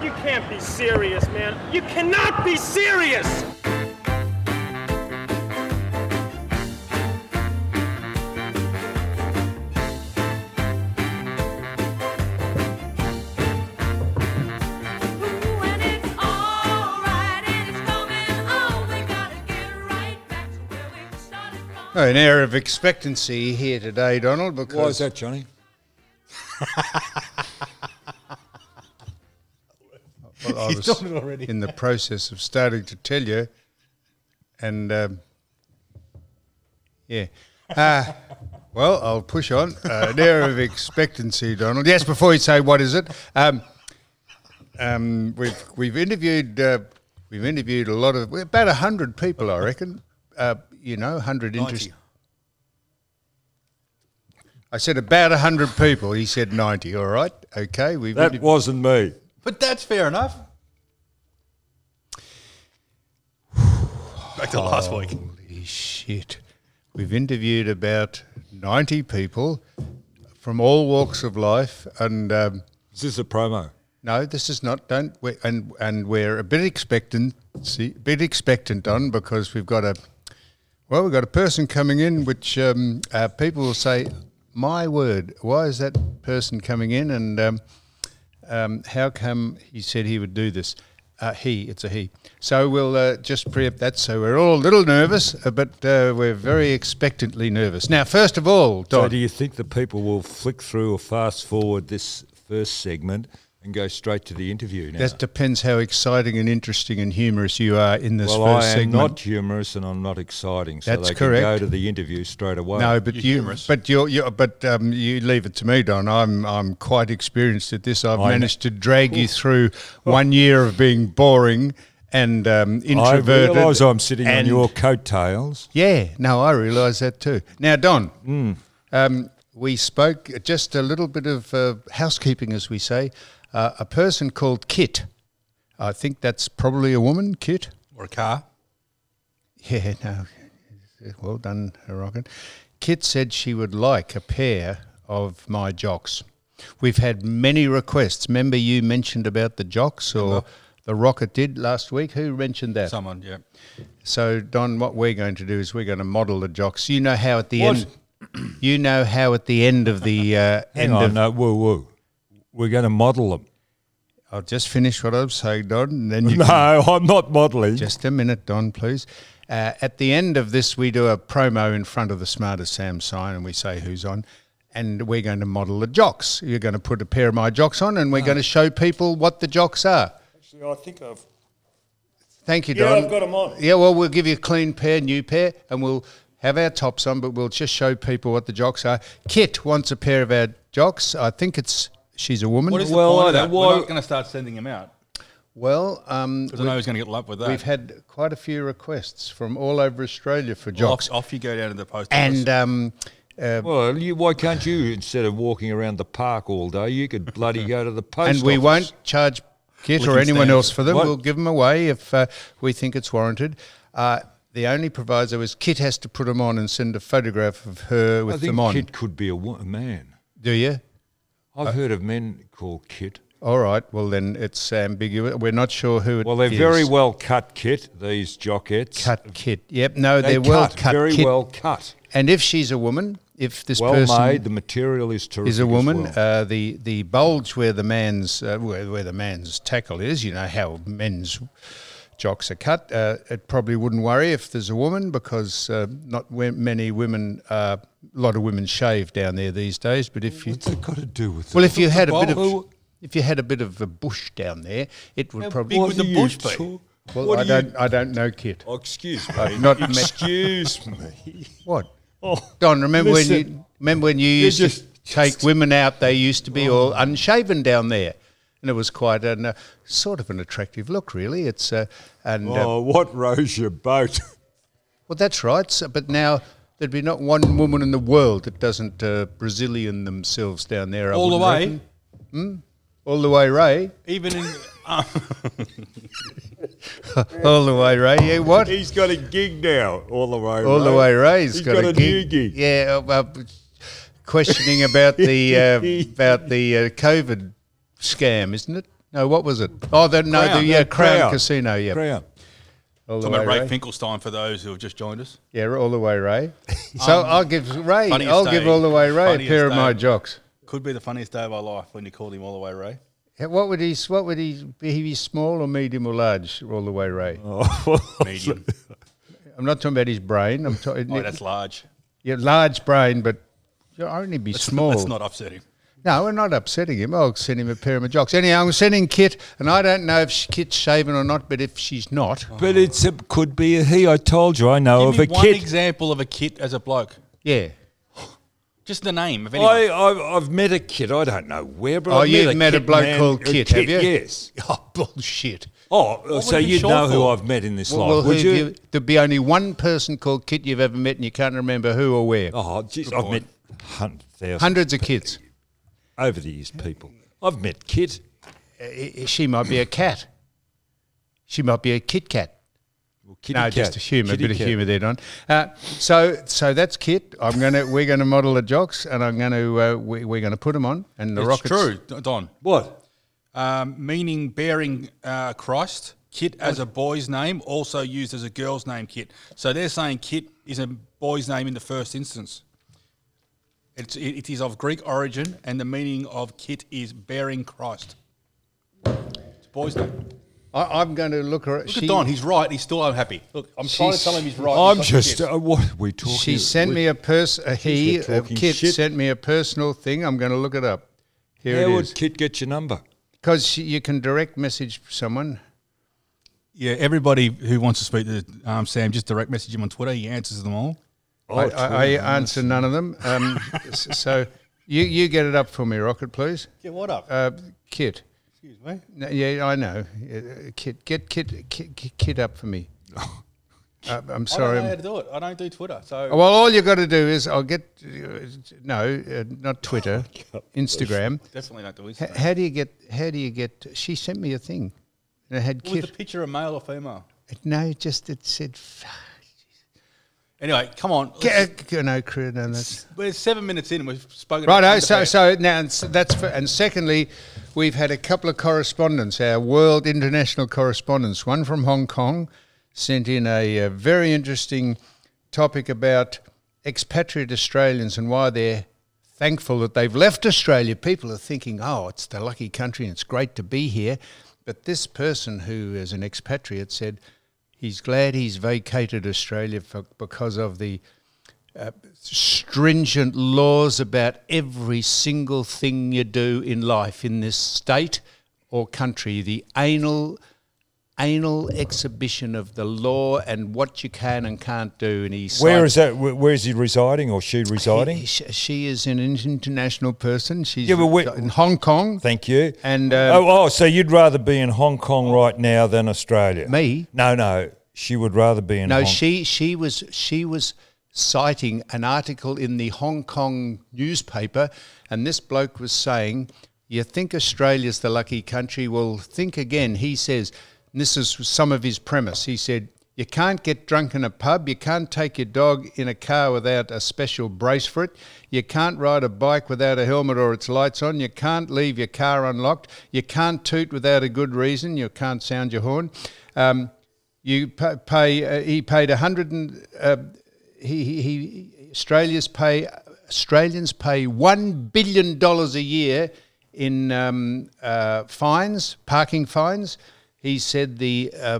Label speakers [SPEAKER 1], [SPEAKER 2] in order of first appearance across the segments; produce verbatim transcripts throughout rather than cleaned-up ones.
[SPEAKER 1] You can't be serious, man. You cannot be serious!
[SPEAKER 2] Oh, an air of expectancy here today, Donald. Because
[SPEAKER 3] why is that, Johnny?
[SPEAKER 2] Well, I was done it already. In the process of starting to tell you, and um, yeah. Uh, well, I'll push on. Uh, an air of expectancy, Donald. Yes, before you say what is it, um, um, we've we've interviewed uh, we've interviewed a lot of about a hundred people, I reckon. Uh, you know, hundred interest. I said about a hundred people. He said ninety. All right, okay. We've
[SPEAKER 3] that wasn't me.
[SPEAKER 4] But that's fair enough. Back to last week.
[SPEAKER 2] Holy shit. We've interviewed about ninety people from all walks of life. And um,
[SPEAKER 3] is this a promo?
[SPEAKER 2] No, this is not. Don't we, and and we're a bit expectant, see, bit expectant on because we've got a well, we've got a person coming in, which um, uh, people will say, "My word, why is that person coming in?" And um, um, how come he said he would do this? Uh, he, it's a he. So we'll uh, just preempt that. So we're all a little nervous, uh, but uh, we're very expectantly nervous. Now, first of all, Don.
[SPEAKER 3] So do you think the people will flick through or fast forward this first segment and go straight to the interview now?
[SPEAKER 2] That depends how exciting and interesting and humorous you are in this
[SPEAKER 3] well,
[SPEAKER 2] first
[SPEAKER 3] I am
[SPEAKER 2] segment.
[SPEAKER 3] not humorous and I'm not exciting, so
[SPEAKER 2] That's
[SPEAKER 3] they
[SPEAKER 2] correct.
[SPEAKER 3] can go to the interview straight away.
[SPEAKER 2] No, but
[SPEAKER 4] You're
[SPEAKER 2] you,
[SPEAKER 4] humorous.
[SPEAKER 2] but you're, you're but um, you leave it to me, Don. I'm I'm quite experienced at this. I've
[SPEAKER 3] I
[SPEAKER 2] managed to drag you through one year of being boring and um,
[SPEAKER 3] I
[SPEAKER 2] introverted.
[SPEAKER 3] realise I'm sitting on
[SPEAKER 2] and-
[SPEAKER 3] your coattails.
[SPEAKER 2] Yeah, no, I realise that too. Now, Don,
[SPEAKER 3] Mm.
[SPEAKER 2] um, we spoke just a little bit of uh, housekeeping, as we say. Uh, a person called Kit. I think that's probably a woman, Kit.
[SPEAKER 4] Or a car.
[SPEAKER 2] Yeah, no. Well done, Rockin. Kit said she would like a pair of my jocks. We've had many requests. Remember you mentioned about the jocks, or
[SPEAKER 4] Remember.
[SPEAKER 2] the Rocket did last week? Who mentioned that?
[SPEAKER 4] Someone, yeah.
[SPEAKER 2] So, Don, what we're going to do is we're going to model the jocks. You know how at the
[SPEAKER 3] What?
[SPEAKER 2] end... You know how at the end of the... Uh,
[SPEAKER 3] Hang
[SPEAKER 2] end
[SPEAKER 3] on,
[SPEAKER 2] of,
[SPEAKER 3] no, woo woo. We're going to model them.
[SPEAKER 2] I'll just finish what I'm saying, Don, and then you
[SPEAKER 3] No,
[SPEAKER 2] can...
[SPEAKER 3] I'm not modelling.
[SPEAKER 2] Just a minute, Don, please. Uh, at the end of this, we do a promo in front of the Smarter Sam sign and we say who's on. And we're going to model the jocks. You're going to put a pair of my jocks on and we're going to show people what the jocks are.
[SPEAKER 5] Actually, I think I've...
[SPEAKER 2] Thank you,
[SPEAKER 5] Yeah,
[SPEAKER 2] Don.
[SPEAKER 5] I've got 'em on.
[SPEAKER 2] Yeah, well, we'll give you a clean pair, new pair, and we'll have our tops on, but we'll just show people what the jocks are. Kit wants a pair of our jocks. I think it's she's a woman.
[SPEAKER 4] What is
[SPEAKER 3] Well,
[SPEAKER 4] the point
[SPEAKER 3] I
[SPEAKER 4] of that?
[SPEAKER 3] don't-
[SPEAKER 4] We're
[SPEAKER 3] why-
[SPEAKER 4] not going to start sending them out.
[SPEAKER 2] Well, um,
[SPEAKER 4] Because I know he's going to get love with that.
[SPEAKER 2] we've had quite a few requests from all over Australia for
[SPEAKER 4] Well,
[SPEAKER 2] jocks.
[SPEAKER 4] off, off you go down to the post
[SPEAKER 2] And
[SPEAKER 4] office.
[SPEAKER 2] um, uh,
[SPEAKER 3] Well, you, why can't you, instead of walking around the park all day, you could bloody go to the post
[SPEAKER 2] and we
[SPEAKER 3] office.
[SPEAKER 2] won't charge Kit
[SPEAKER 4] We
[SPEAKER 2] or
[SPEAKER 4] can
[SPEAKER 2] anyone
[SPEAKER 4] stand
[SPEAKER 2] else
[SPEAKER 4] it.
[SPEAKER 2] for them.
[SPEAKER 3] What?
[SPEAKER 2] We'll give them away if uh, we think it's warranted. Uh, the only proviso is Kit has to put them on and send a photograph of her
[SPEAKER 3] I
[SPEAKER 2] with
[SPEAKER 3] think
[SPEAKER 2] them on.
[SPEAKER 3] Kit could be a, wo- a man.
[SPEAKER 2] Do you?
[SPEAKER 3] I've heard of men called Kit.
[SPEAKER 2] All right. Well, then it's ambiguous. We're not sure who it
[SPEAKER 3] Well, they're
[SPEAKER 2] is.
[SPEAKER 3] very well cut Kit, these jockettes.
[SPEAKER 2] cut Kit. Yep. No,
[SPEAKER 3] They
[SPEAKER 2] they're well
[SPEAKER 3] cut,
[SPEAKER 2] cut.
[SPEAKER 3] very
[SPEAKER 2] Kit.
[SPEAKER 3] well cut.
[SPEAKER 2] And if she's a woman, if this
[SPEAKER 3] Well
[SPEAKER 2] person
[SPEAKER 3] made, the material is terrific
[SPEAKER 2] is a woman,
[SPEAKER 3] as well.
[SPEAKER 2] uh, the the bulge where the man's uh, where, where the man's tackle is, you know how men's jocks are cut. Uh, it probably wouldn't worry if there's a woman because uh, not we- many women, uh, a lot of women shave down there these days. But if you
[SPEAKER 3] What's that got to do with
[SPEAKER 2] well,
[SPEAKER 3] it?
[SPEAKER 2] if you had a bit of
[SPEAKER 3] Well,
[SPEAKER 2] if you had a bit of a bush down there, it would probably.
[SPEAKER 4] big
[SPEAKER 3] what
[SPEAKER 4] would the
[SPEAKER 3] do you
[SPEAKER 4] bush be?
[SPEAKER 3] talk-
[SPEAKER 2] Well,
[SPEAKER 3] what
[SPEAKER 2] I
[SPEAKER 3] do you-
[SPEAKER 2] don't I don't know, Kit.
[SPEAKER 3] Oh, excuse me.
[SPEAKER 2] I've not met-
[SPEAKER 3] excuse me.
[SPEAKER 2] What?
[SPEAKER 3] Oh,
[SPEAKER 2] Don, remember when
[SPEAKER 3] listen,
[SPEAKER 2] you remember when you
[SPEAKER 3] you
[SPEAKER 2] used
[SPEAKER 3] just-
[SPEAKER 2] to take women out? They used to be all unshaven down there, and it was quite a uh, sort of an attractive look, really. It's uh, and uh,
[SPEAKER 3] Oh, what rose your boat?
[SPEAKER 2] well, that's right. So, but now there'd be not one woman in the world that doesn't uh, Brazilian themselves down there. I
[SPEAKER 4] All the
[SPEAKER 2] wouldn't
[SPEAKER 4] way,
[SPEAKER 2] reckon. all the way, Ray.
[SPEAKER 4] even in... Uh,
[SPEAKER 2] All the way, Ray. Yeah, what?
[SPEAKER 3] He's got a gig now, all the way.
[SPEAKER 2] All the
[SPEAKER 3] Ray.
[SPEAKER 2] way, Ray's
[SPEAKER 3] He's
[SPEAKER 2] got,
[SPEAKER 3] got
[SPEAKER 2] a,
[SPEAKER 3] a
[SPEAKER 2] gig.
[SPEAKER 3] new gig.
[SPEAKER 2] Yeah, uh, uh, questioning about the uh, about the uh, COVID scam, isn't it? No, what was it? Oh, the, no,
[SPEAKER 4] Crown.
[SPEAKER 2] the yeah,
[SPEAKER 3] No,
[SPEAKER 2] Crown,
[SPEAKER 3] Crown.
[SPEAKER 2] Casino, yeah.
[SPEAKER 3] Crown.
[SPEAKER 2] All the
[SPEAKER 4] Talking
[SPEAKER 2] way,
[SPEAKER 4] about Ray
[SPEAKER 2] Ray.
[SPEAKER 4] Finkelstein for those who have just joined us.
[SPEAKER 2] Yeah, all the way, Ray. So
[SPEAKER 4] Um,
[SPEAKER 2] I'll give Ray,
[SPEAKER 4] funniest
[SPEAKER 2] I'll give
[SPEAKER 4] day-
[SPEAKER 2] all the way Ray a
[SPEAKER 4] funniest
[SPEAKER 2] pair of my
[SPEAKER 4] day.
[SPEAKER 2] jocks.
[SPEAKER 4] Could be the funniest day of our life when you called him all the way, Ray.
[SPEAKER 2] Yeah, What would he? What would he? Be he be small or medium or large? All the way, Ray.
[SPEAKER 3] Oh,
[SPEAKER 4] Medium.
[SPEAKER 2] I'm not talking about his brain. I'm talking.
[SPEAKER 4] Oh, that's large.
[SPEAKER 2] Yeah, large brain, but you'll only be small.
[SPEAKER 4] Let's not upset him.
[SPEAKER 2] No, we're not upsetting him. I'll send him a pair of my jocks. Anyhow, I'm sending Kit, and I don't know if she- Kit's shaven or not, but if she's not,
[SPEAKER 3] but it's a, could be a he. I told you I know
[SPEAKER 4] Give
[SPEAKER 3] of
[SPEAKER 4] me
[SPEAKER 3] a
[SPEAKER 4] one
[SPEAKER 3] kid.
[SPEAKER 4] example of a kit as a bloke.
[SPEAKER 2] yeah.
[SPEAKER 4] Just the name of anyone.
[SPEAKER 3] I, I've, I've met a kid. I don't know where, but
[SPEAKER 2] Oh,
[SPEAKER 3] I've
[SPEAKER 2] you've
[SPEAKER 3] met a,
[SPEAKER 2] met a
[SPEAKER 3] kid
[SPEAKER 2] bloke
[SPEAKER 3] man-
[SPEAKER 2] called
[SPEAKER 3] a
[SPEAKER 2] Kit, have you?
[SPEAKER 3] Yes.
[SPEAKER 2] Oh, bullshit.
[SPEAKER 3] Oh,
[SPEAKER 4] What
[SPEAKER 3] so
[SPEAKER 4] would it be
[SPEAKER 3] you'd
[SPEAKER 4] short
[SPEAKER 3] know who
[SPEAKER 4] for?
[SPEAKER 3] I've met in this
[SPEAKER 2] Well,
[SPEAKER 3] life,
[SPEAKER 2] well,
[SPEAKER 3] would
[SPEAKER 2] who
[SPEAKER 3] you?
[SPEAKER 2] have you? There'd be only one person called Kit you've ever met, and you can't remember who or where.
[SPEAKER 3] Oh, geez, I've met hun- thousands
[SPEAKER 2] Hundreds of kids.
[SPEAKER 3] over the years. People, I've met Kit.
[SPEAKER 2] Uh, She might be a cat. She might be a Kit Kat.
[SPEAKER 3] Well, Kitty
[SPEAKER 2] No,
[SPEAKER 3] cat.
[SPEAKER 2] just a humour, a
[SPEAKER 3] Kitty
[SPEAKER 2] bit of
[SPEAKER 3] cat.
[SPEAKER 2] humour there, Don. Uh, so, so that's Kit. I'm gonna, we're gonna model the jocks, and I'm gonna, uh, we, we're gonna put them on, and the
[SPEAKER 4] it's
[SPEAKER 2] rockets.
[SPEAKER 4] true, D- Don.
[SPEAKER 3] What?
[SPEAKER 4] Um, meaning bearing uh, Christ. Kit as a boy's name, also used as a girl's name, Kit. So they're saying Kit is a boy's name in the first instance. It's, it, it is of Greek origin, and the meaning of Kit is bearing Christ. It's a boy's name.
[SPEAKER 2] I, I'm going to look her.
[SPEAKER 4] Look at Don. He's right. He's still unhappy. Look, I'm trying to
[SPEAKER 2] She's-
[SPEAKER 4] tell him he's right.
[SPEAKER 3] I'm
[SPEAKER 4] He's got
[SPEAKER 3] just.
[SPEAKER 4] shit.
[SPEAKER 3] Uh, what are we talking?
[SPEAKER 2] She sent
[SPEAKER 3] we-
[SPEAKER 2] me a pers. A he,
[SPEAKER 3] we're
[SPEAKER 2] a
[SPEAKER 3] talking
[SPEAKER 2] Kit
[SPEAKER 3] shit.
[SPEAKER 2] sent me a personal thing. I'm going to look it up. Here
[SPEAKER 3] How
[SPEAKER 2] it
[SPEAKER 3] would
[SPEAKER 2] is.
[SPEAKER 3] Kit get your number?
[SPEAKER 2] Because you can direct message someone.
[SPEAKER 4] Yeah, everybody who wants to speak to um, Sam, just direct message him on Twitter. He answers them all.
[SPEAKER 3] Oh,
[SPEAKER 2] I, I, I
[SPEAKER 3] Twitter.
[SPEAKER 2] answer none of them. Um, s- so you you get it up for me, Rocket, please.
[SPEAKER 4] Get what up?
[SPEAKER 2] Uh, Kit.
[SPEAKER 4] Excuse me.
[SPEAKER 2] No, yeah, I know. Uh, Kit, get Kit, Kit, Kit, Kit up for me. Uh, I'm sorry.
[SPEAKER 4] I don't know how
[SPEAKER 2] I'm-
[SPEAKER 4] to do it. I don't do Twitter. So
[SPEAKER 2] well, all you got to do is I'll get uh, no, uh, not Twitter, Instagram.
[SPEAKER 4] definitely don't do
[SPEAKER 2] H-
[SPEAKER 4] Instagram.
[SPEAKER 2] how do you get? How do you get? She sent me a thing. And it had
[SPEAKER 4] Was the
[SPEAKER 2] Kit.
[SPEAKER 4] picture a male or female?
[SPEAKER 2] No, just it said.
[SPEAKER 4] Anyway, come on. let's-
[SPEAKER 2] Get, uh, no, crew, no, that's.
[SPEAKER 4] We're seven minutes in and we've spoken.
[SPEAKER 2] Righto.
[SPEAKER 4] about
[SPEAKER 2] So,
[SPEAKER 4] underpants.
[SPEAKER 2] so now and so that's for, and secondly, we've had a couple of correspondents, our world international correspondents. One from Hong Kong sent in a, uh very interesting topic about expatriate Australians and why they're thankful that they've left Australia. People are thinking, oh, it's the lucky country and it's great to be here. But this person who is an expatriate said he's glad he's vacated Australia for, because of the uh, stringent laws about every single thing you do in life in this state or country. The anal anal exhibition of the law and what you can and can't do. And he
[SPEAKER 3] Where is that? Where, where is he residing or she residing?
[SPEAKER 2] He, she, she is an international person. She's
[SPEAKER 3] Yeah, but where-
[SPEAKER 2] in Hong Kong.
[SPEAKER 3] Thank you.
[SPEAKER 2] And um,
[SPEAKER 3] oh, oh, so you'd rather be in Hong Kong right now than Australia?
[SPEAKER 2] me?
[SPEAKER 3] No, no. She would rather be in.
[SPEAKER 2] No,
[SPEAKER 3] Hong
[SPEAKER 2] she she was she was citing an article in the Hong Kong newspaper, and this bloke was saying, "You think Australia's the lucky country? Well, think again." He says, and this is some of his premise. He said, "You can't get drunk in a pub. You can't take your dog in a car without a special brace for it. You can't ride a bike without a helmet or its lights on. You can't leave your car unlocked. You can't toot without a good reason. You can't sound your horn." Um, You pa- pay. Uh, he paid a hundred and uh, he, he he Australia's pay Australians pay one billion dollars a year in um, uh, fines, parking fines. He said the uh,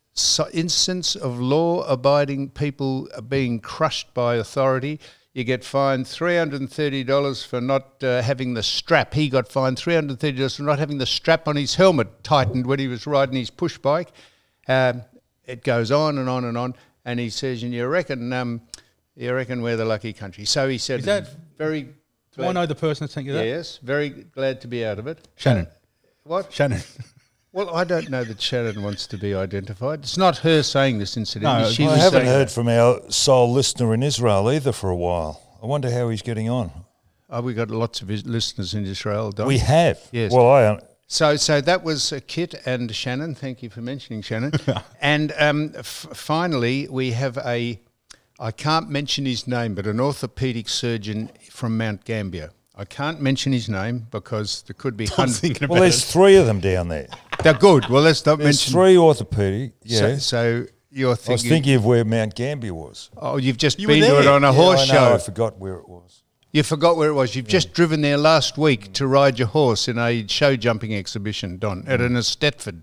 [SPEAKER 2] so instance of law-abiding people being crushed by authority. You get fined three hundred and thirty dollars for not uh, having the strap. He got fined three hundred and thirty dollars for not having the strap on his helmet tightened when he was riding his push bike. Um, It goes on and on and on, and he says, "And you reckon, um, you reckon we're the lucky country?" So he said,
[SPEAKER 4] Is that-
[SPEAKER 2] "Very
[SPEAKER 4] Do I know the person that sent you that?
[SPEAKER 2] yes, very glad to be out of it."
[SPEAKER 4] Shannon.
[SPEAKER 2] What?
[SPEAKER 4] Shannon.
[SPEAKER 2] Well, I don't know that Shannon wants to be identified. It's not her saying this, incidentally.
[SPEAKER 4] No,
[SPEAKER 2] she
[SPEAKER 3] I
[SPEAKER 2] was
[SPEAKER 3] haven't
[SPEAKER 2] saying-
[SPEAKER 3] heard from our sole listener in Israel either for a while. I wonder how he's getting on.
[SPEAKER 2] Oh, we got lots of his listeners in Israel, Don.
[SPEAKER 3] We have.
[SPEAKER 2] Yes.
[SPEAKER 3] Well, I.
[SPEAKER 2] So, so that was uh, Kit and Shannon. Thank you for mentioning Shannon. And um, f- finally, we have a, I can't mention his name, but an orthopaedic surgeon from Mount Gambier. I can't mention his name because there could be
[SPEAKER 4] I'm
[SPEAKER 2] hundreds.
[SPEAKER 4] thinking about
[SPEAKER 3] Well, there's
[SPEAKER 4] it.
[SPEAKER 3] three of them down there.
[SPEAKER 2] They're good. Well, let's not
[SPEAKER 3] There's
[SPEAKER 2] mention.
[SPEAKER 3] three orthopaedic.
[SPEAKER 2] So,
[SPEAKER 3] Yeah.
[SPEAKER 2] so you're
[SPEAKER 3] I was
[SPEAKER 2] thinking.
[SPEAKER 3] thinking of where Mount Gambier was.
[SPEAKER 2] Oh, you've just
[SPEAKER 4] You were
[SPEAKER 2] been to it
[SPEAKER 4] there.
[SPEAKER 2] on a
[SPEAKER 3] Yeah,
[SPEAKER 2] horse
[SPEAKER 3] I know,
[SPEAKER 2] show.
[SPEAKER 3] I forgot where it was.
[SPEAKER 2] You forgot where it was. You've just driven there last week to ride your horse in a show jumping exhibition, Don, at an Estetford.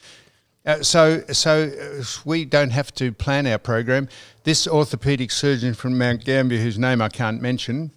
[SPEAKER 2] Uh, so, so uh, we don't have to plan our program. This orthopaedic surgeon from Mount Gambier, whose name I can't mention,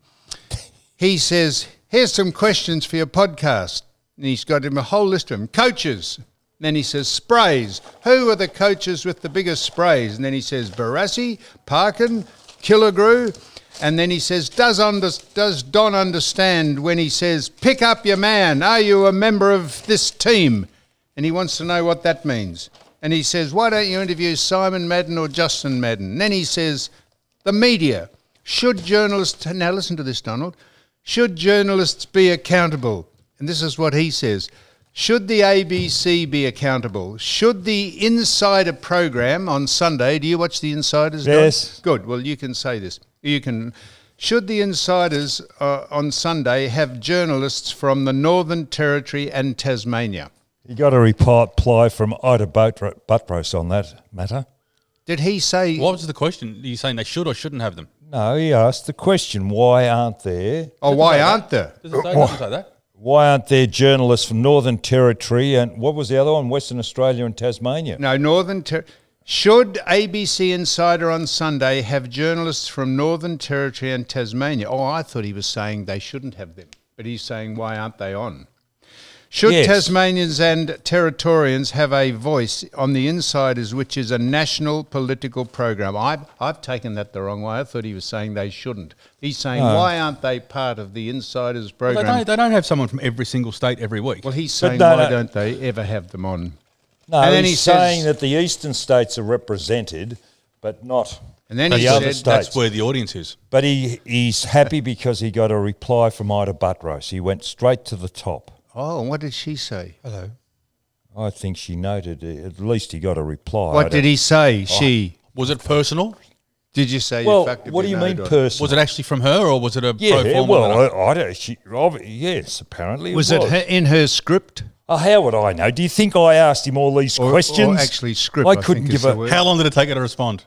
[SPEAKER 2] he says, "Here's some questions for your podcast." And he's got him a whole list of them. Coaches. Then he says, sprays. Who are the coaches with the biggest sprays? And then he says, Barassi, Parkin, Killigrew. And then he says, does, under, does Don understand when he says, pick up your man? Are you a member of this team? And he wants to know what that means. And he says, why don't you interview Simon Madden or Justin Madden? And then he says, the media. Should journalists, now listen to this, Donald, should journalists be accountable? And this is what he says. Should the A B C be accountable? Should the Insider program on Sunday, do you watch the Insiders? Don?
[SPEAKER 3] Yes.
[SPEAKER 2] Good. Well, you can say this. You can. Should the Insiders uh, on Sunday have journalists from the Northern Territory and Tasmania?
[SPEAKER 3] You got a reply from Ida Butro- Buttrose on that matter.
[SPEAKER 2] Did he say?
[SPEAKER 4] What was the question? Are you saying they should or shouldn't have them?
[SPEAKER 3] No, he asked the question, why aren't there
[SPEAKER 2] Oh, why aren't there?
[SPEAKER 4] Does it say, does it say that?
[SPEAKER 3] why aren't there journalists from Northern Territory and what was the other one? Western Australia and Tasmania.
[SPEAKER 2] No, Northern Ter- Should A B C Insider on Sunday have journalists from Northern Territory and Tasmania? Oh, I thought he was saying they shouldn't have them, but he's saying why aren't they on? Should
[SPEAKER 3] Yes.
[SPEAKER 2] Tasmanians and Territorians have a voice on the Insiders, which is a national political program? I've, I've taken that the wrong way. I thought he was saying they shouldn't. He's saying
[SPEAKER 3] No.
[SPEAKER 2] why aren't they part of the Insiders
[SPEAKER 4] Well,
[SPEAKER 2] program?
[SPEAKER 4] they, don't, they don't have someone from every single state every week.
[SPEAKER 2] Well, he's saying
[SPEAKER 3] no,
[SPEAKER 2] why
[SPEAKER 3] no.
[SPEAKER 2] don't they ever have them on?
[SPEAKER 3] No,
[SPEAKER 2] And then
[SPEAKER 3] he's
[SPEAKER 2] he says-
[SPEAKER 3] saying that the eastern states are represented, but not
[SPEAKER 2] And then
[SPEAKER 3] the
[SPEAKER 2] he
[SPEAKER 3] other
[SPEAKER 2] said,
[SPEAKER 3] states.
[SPEAKER 4] That's where the audience is.
[SPEAKER 3] But he, he's happy because he got a reply from Ida Buttrose. He went straight to the top.
[SPEAKER 2] oh, and what did she say?
[SPEAKER 4] Hello.
[SPEAKER 3] I think she noted it. At least he got a reply. I
[SPEAKER 2] What did
[SPEAKER 3] don't-
[SPEAKER 2] he say? She.
[SPEAKER 4] Was it personal?
[SPEAKER 2] Did you say?
[SPEAKER 3] Well,
[SPEAKER 2] effectively
[SPEAKER 3] what do you
[SPEAKER 2] no,
[SPEAKER 3] mean
[SPEAKER 2] Don?
[SPEAKER 3] personal?
[SPEAKER 4] Was it actually from her or was it a
[SPEAKER 3] Yeah,
[SPEAKER 4] pro forma
[SPEAKER 3] well,
[SPEAKER 4] letter?
[SPEAKER 3] I, I don't. She, ob- yes, apparently
[SPEAKER 2] Was
[SPEAKER 3] it
[SPEAKER 2] it
[SPEAKER 3] was.
[SPEAKER 2] her, in her script?
[SPEAKER 3] Oh, how would I know? Do you think I asked him all these
[SPEAKER 2] Or- or
[SPEAKER 3] questions?
[SPEAKER 2] actually script,
[SPEAKER 3] I
[SPEAKER 2] I
[SPEAKER 3] couldn't
[SPEAKER 2] think is
[SPEAKER 3] give
[SPEAKER 2] the
[SPEAKER 3] a.
[SPEAKER 2] word.
[SPEAKER 4] How long did it take her to respond?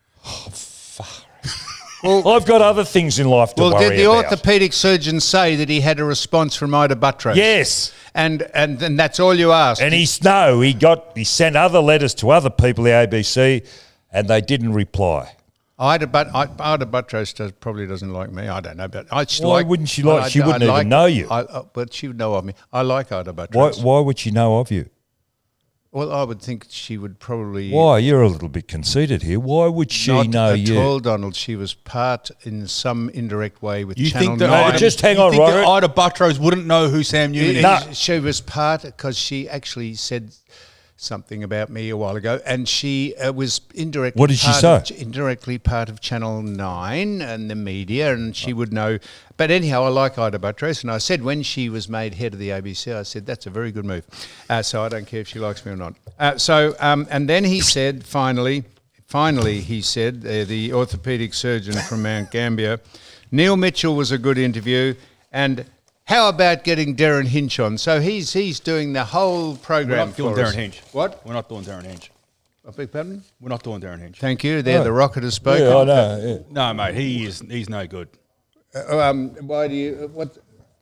[SPEAKER 3] I've got other things in life to
[SPEAKER 2] Well,
[SPEAKER 3] worry
[SPEAKER 2] did the
[SPEAKER 3] about.
[SPEAKER 2] orthopaedic surgeon say that he had a response from Ida Buttrose?
[SPEAKER 3] Yes.
[SPEAKER 2] And and then that's all you asked.
[SPEAKER 3] And he's no, he got he sent other letters to other people, the A B C, and they didn't reply.
[SPEAKER 2] Ida, but Ida Buttrose does, probably doesn't like me. I don't know, but I just
[SPEAKER 3] Why
[SPEAKER 2] like.
[SPEAKER 3] wouldn't she like-
[SPEAKER 2] I-
[SPEAKER 3] she
[SPEAKER 2] I
[SPEAKER 3] wouldn't even
[SPEAKER 2] like-
[SPEAKER 3] know you.
[SPEAKER 2] I, uh, but she would know of me. I like Ida
[SPEAKER 3] Why
[SPEAKER 2] Buttrose.
[SPEAKER 3] why would she know of you?
[SPEAKER 2] Well, I would think she would probably.
[SPEAKER 3] Why? You're a little bit conceited here. Why would she
[SPEAKER 2] Not
[SPEAKER 3] know
[SPEAKER 2] at
[SPEAKER 3] you?
[SPEAKER 2] all, Donald. She was part in some indirect way with
[SPEAKER 4] You
[SPEAKER 2] Channel
[SPEAKER 4] think that
[SPEAKER 2] nine.
[SPEAKER 3] but just hang
[SPEAKER 4] you
[SPEAKER 3] on,
[SPEAKER 4] think that
[SPEAKER 3] Robert.
[SPEAKER 4] Ida Buttrose wouldn't know who Sam Newman is?
[SPEAKER 3] No.
[SPEAKER 2] She was part because she actually said something about me a while ago, and she uh, was indirectly.
[SPEAKER 3] What did she
[SPEAKER 2] part
[SPEAKER 3] say?
[SPEAKER 2] Of, indirectly part of Channel Nine and the media, and she would know. But anyhow, I like Ida Buttrose, and I said when she was made head of the A B C, I said that's a very good move. Uh, so I don't care if she likes me or not. Uh, so um, and then he said finally, finally he said uh, the orthopaedic surgeon from Mount Gambier, Neil Mitchell was a good interview, and. How about getting Darren Hinch on? So he's he's doing the whole
[SPEAKER 4] We're
[SPEAKER 2] program
[SPEAKER 4] not doing
[SPEAKER 2] for us.
[SPEAKER 4] Darren Hinch.
[SPEAKER 2] What?
[SPEAKER 4] We're not doing Darren Hinch.
[SPEAKER 2] I beg pardon?
[SPEAKER 4] We're not doing Darren Hinch.
[SPEAKER 2] Thank you. There,
[SPEAKER 3] Oh.
[SPEAKER 2] the rocket has spoken.
[SPEAKER 3] Yeah, I know. Yeah.
[SPEAKER 4] No, mate, he is. He's no good.
[SPEAKER 2] Uh, um, why do you? Uh, what?